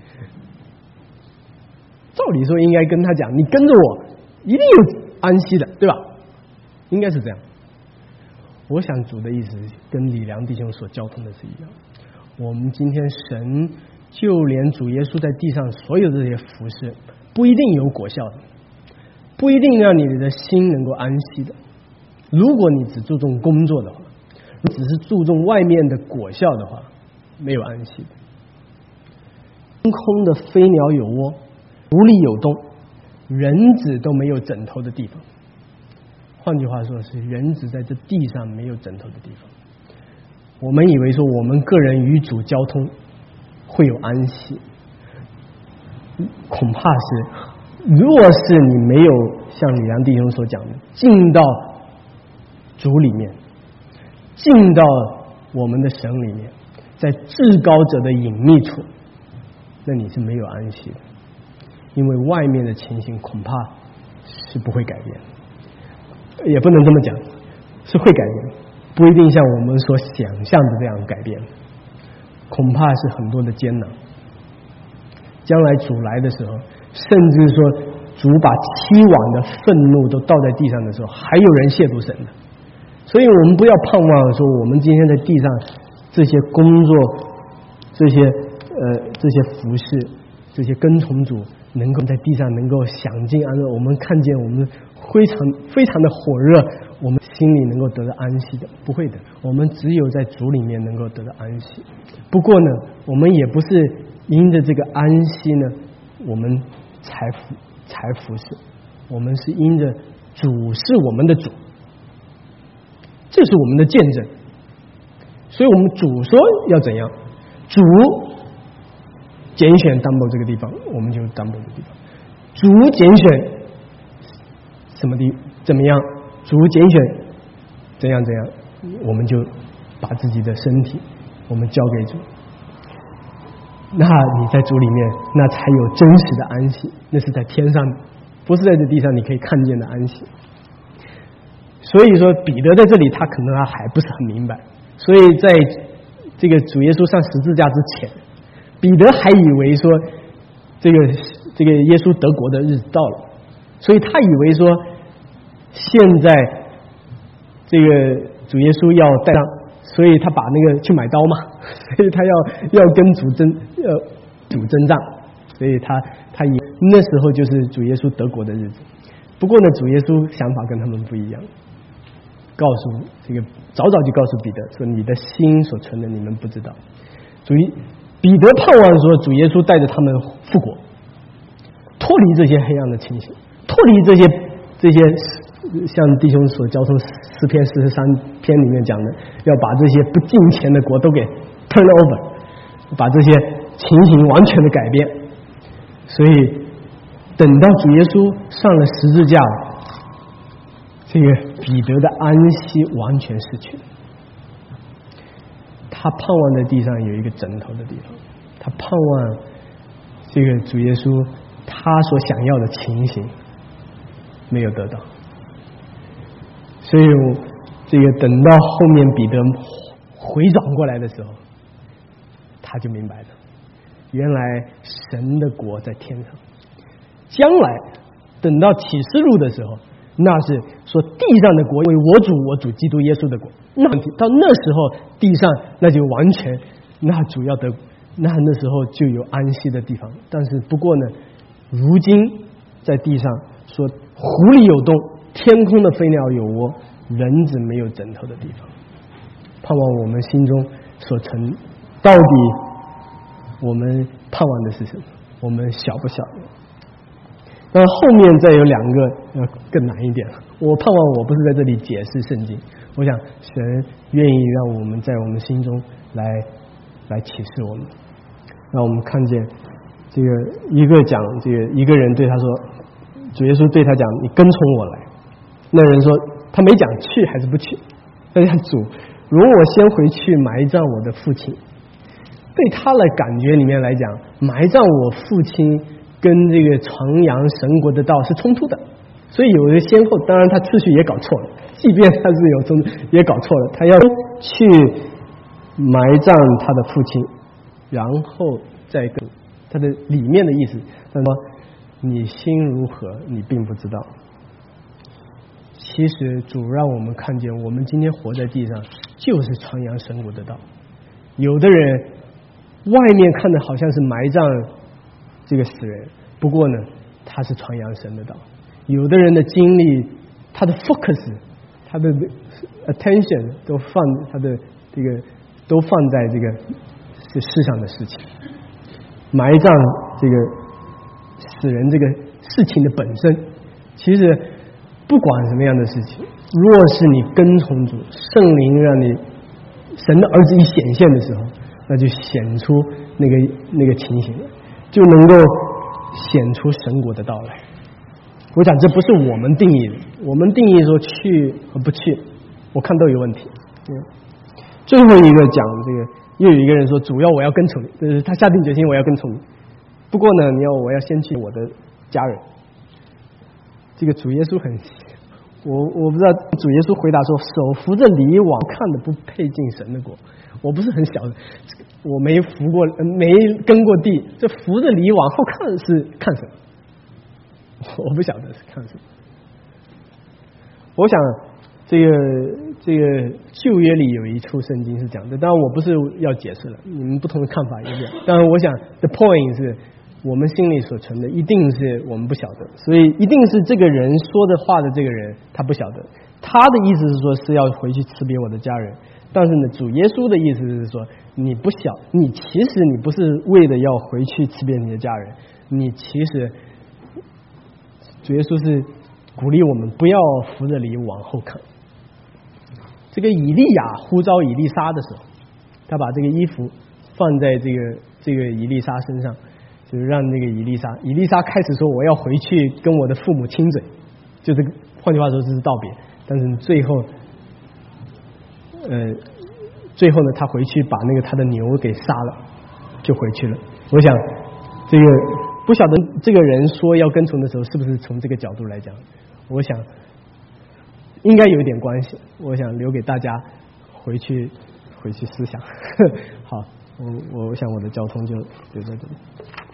照理说应该跟他讲，你跟着我一定有安息的，对吧？应该是这样。我想主的意思跟李良弟兄所交通的是一样。我们今天神就连主耶稣在地上所有的这些服事，不一定有果效的，不一定让你的心能够安息的。如果你只注重工作的话，你只是注重外面的果效的话，没有安息的。天空的飞鸟有窝，湖里有洞，人子都没有枕头的地方。换句话说，是人子在这地上没有枕头的地方。我们以为说我们个人与主交通会有安息，恐怕是，如果是你没有像李良弟兄所讲的，进到主里面，进到我们的神里面，在至高者的隐秘处，那你是没有安息的，因为外面的情形恐怕是不会改变的。也不能这么讲，是会改变，不一定像我们所想象的这样改变，恐怕是很多的艰难。将来主来的时候，甚至说主把七网的愤怒都倒在地上的时候，还有人亵渎神的。所以我们不要盼望说我们今天在地上这些工作，这些呃这些服事，这些跟从主能够在地上能够享尽安乐，我们看见我们非常非常的火热，我们心里能够得到安息的，不会的。我们只有在主里面能够得到安息。不过呢，我们也不是因着这个安息呢，我们才服才服侍，我们是因着主是我们的主，这是我们的见证。所以我们主说要怎样，主拣选担保这个地方，我们就担保这个地方；主拣选什么地怎么样，主拣选怎样怎样，我们就把自己的身体我们交给主。那你在主里面，那才有真实的安息，那是在天上，不是在这地上你可以看见的安息。所以说彼得在这里他可能他还不是很明白，所以在这个主耶稣上十字架之前，彼得还以为说这个这个耶稣得国的日子到了，所以他以为说现在这个主耶稣要带上，所以他把那个去买刀嘛，所以他要要跟主争要主征战，所以他他以那时候就是主耶稣得国的日子。不过呢，主耶稣想法跟他们不一样，告诉这个早早就告诉彼得说，你的心所存的你们不知道。主彼得盼望说主耶稣带着他们复国，脱离这些黑暗的情形，脱离这些这些像弟兄所交通诗篇四十三篇里面讲的，要把这些不敬虔的国都给 turn over， 把这些情形完全的改变。所以等到主耶稣上了十字架，这个彼得的安息完全失去了。他盼望在地上有一个枕头的地方，他盼望这个主耶稣他所想要的情形没有得到。所以这个等到后面彼得回转过来的时候，他就明白了，原来神的国在天上。将来等到启示录的时候，那是说地上的国为我主我主基督耶稣的国，那到那时候地上那就完全那主要得，那那时候就有安息的地方。但是不过呢，如今在地上说狐狸有洞，天空的飞鸟有窝，人子没有枕头的地方。盼望我们心中所存，到底我们盼望的是什么？我们晓不晓得？那后面再有两个要更难一点。我盼望我不是在这里解释圣经，我想神愿意让我们在我们心中来来启示我们，让我们看见这个一个讲这个一个人对他说，主耶稣对他讲，你跟从我来。那人说他没讲去还是不去，他讲主，容我先回去埋葬我的父亲。对他的感觉里面来讲，埋葬我父亲跟这个传扬神国的道是冲突的，所以有的先后，当然他次序也搞错了，即便他是有冲也搞错了，他要去埋葬他的父亲，然后再跟他的里面的意思，他说你心如何你并不知道。其实主让我们看见，我们今天活在地上就是传扬神国的道。有的人外面看的好像是埋葬这个死人，不过呢他是传扬神的道。有的人的精力，他的 focus， 他的 attention 都放他的这个都放在这个这世上的事情，埋葬这个死人这个事情的本身。其实不管什么样的事情，若是你跟从主，圣灵让你神的儿子一显现的时候，那就显出那个那个情形，就能够显出神国的到来。我讲这不是我们定义的，我们定义说去和不去，我看都有问题。嗯、最后一个讲这个，又有一个人说，主要我要跟从你，就是他下定决心我要跟从你。不过呢，你要我要先去我的家人。这个主耶稣很，我我不知道主耶稣回答说，手扶着篱网看的不配进神的国。我不是很晓得，我没扶过没耕过地，这扶着篱往后看是看什么？我不晓得是看什么。我想这个这个旧约里有一处圣经是讲的，当然我不是要解释了，你们不同的看法一样。当然我想 the point 是我们心里所存的一定是我们不晓得，所以一定是这个人说的话的这个人他不晓得，他的意思是说是要回去辞别我的家人，但是呢主耶稣的意思是说你不晓，你其实你不是为了要回去辞别你的家人，你其实主耶稣是鼓励我们不要扶着篱往后看。 这个以利亚呼召以利沙的时候，他把这个衣服放在这个这个以利沙身上，就是让那个以利沙，以利沙开始说我要回去跟我的父母亲嘴，就这个换句话说这是道别，但是最后，呃，最后呢，他回去把那个他的牛给杀了，就回去了。我想这个不晓得这个人说要跟从的时候，是不是从这个角度来讲？我想应该有一点关系。我想留给大家回去回去思想。好，我我想我的交通就就在这里。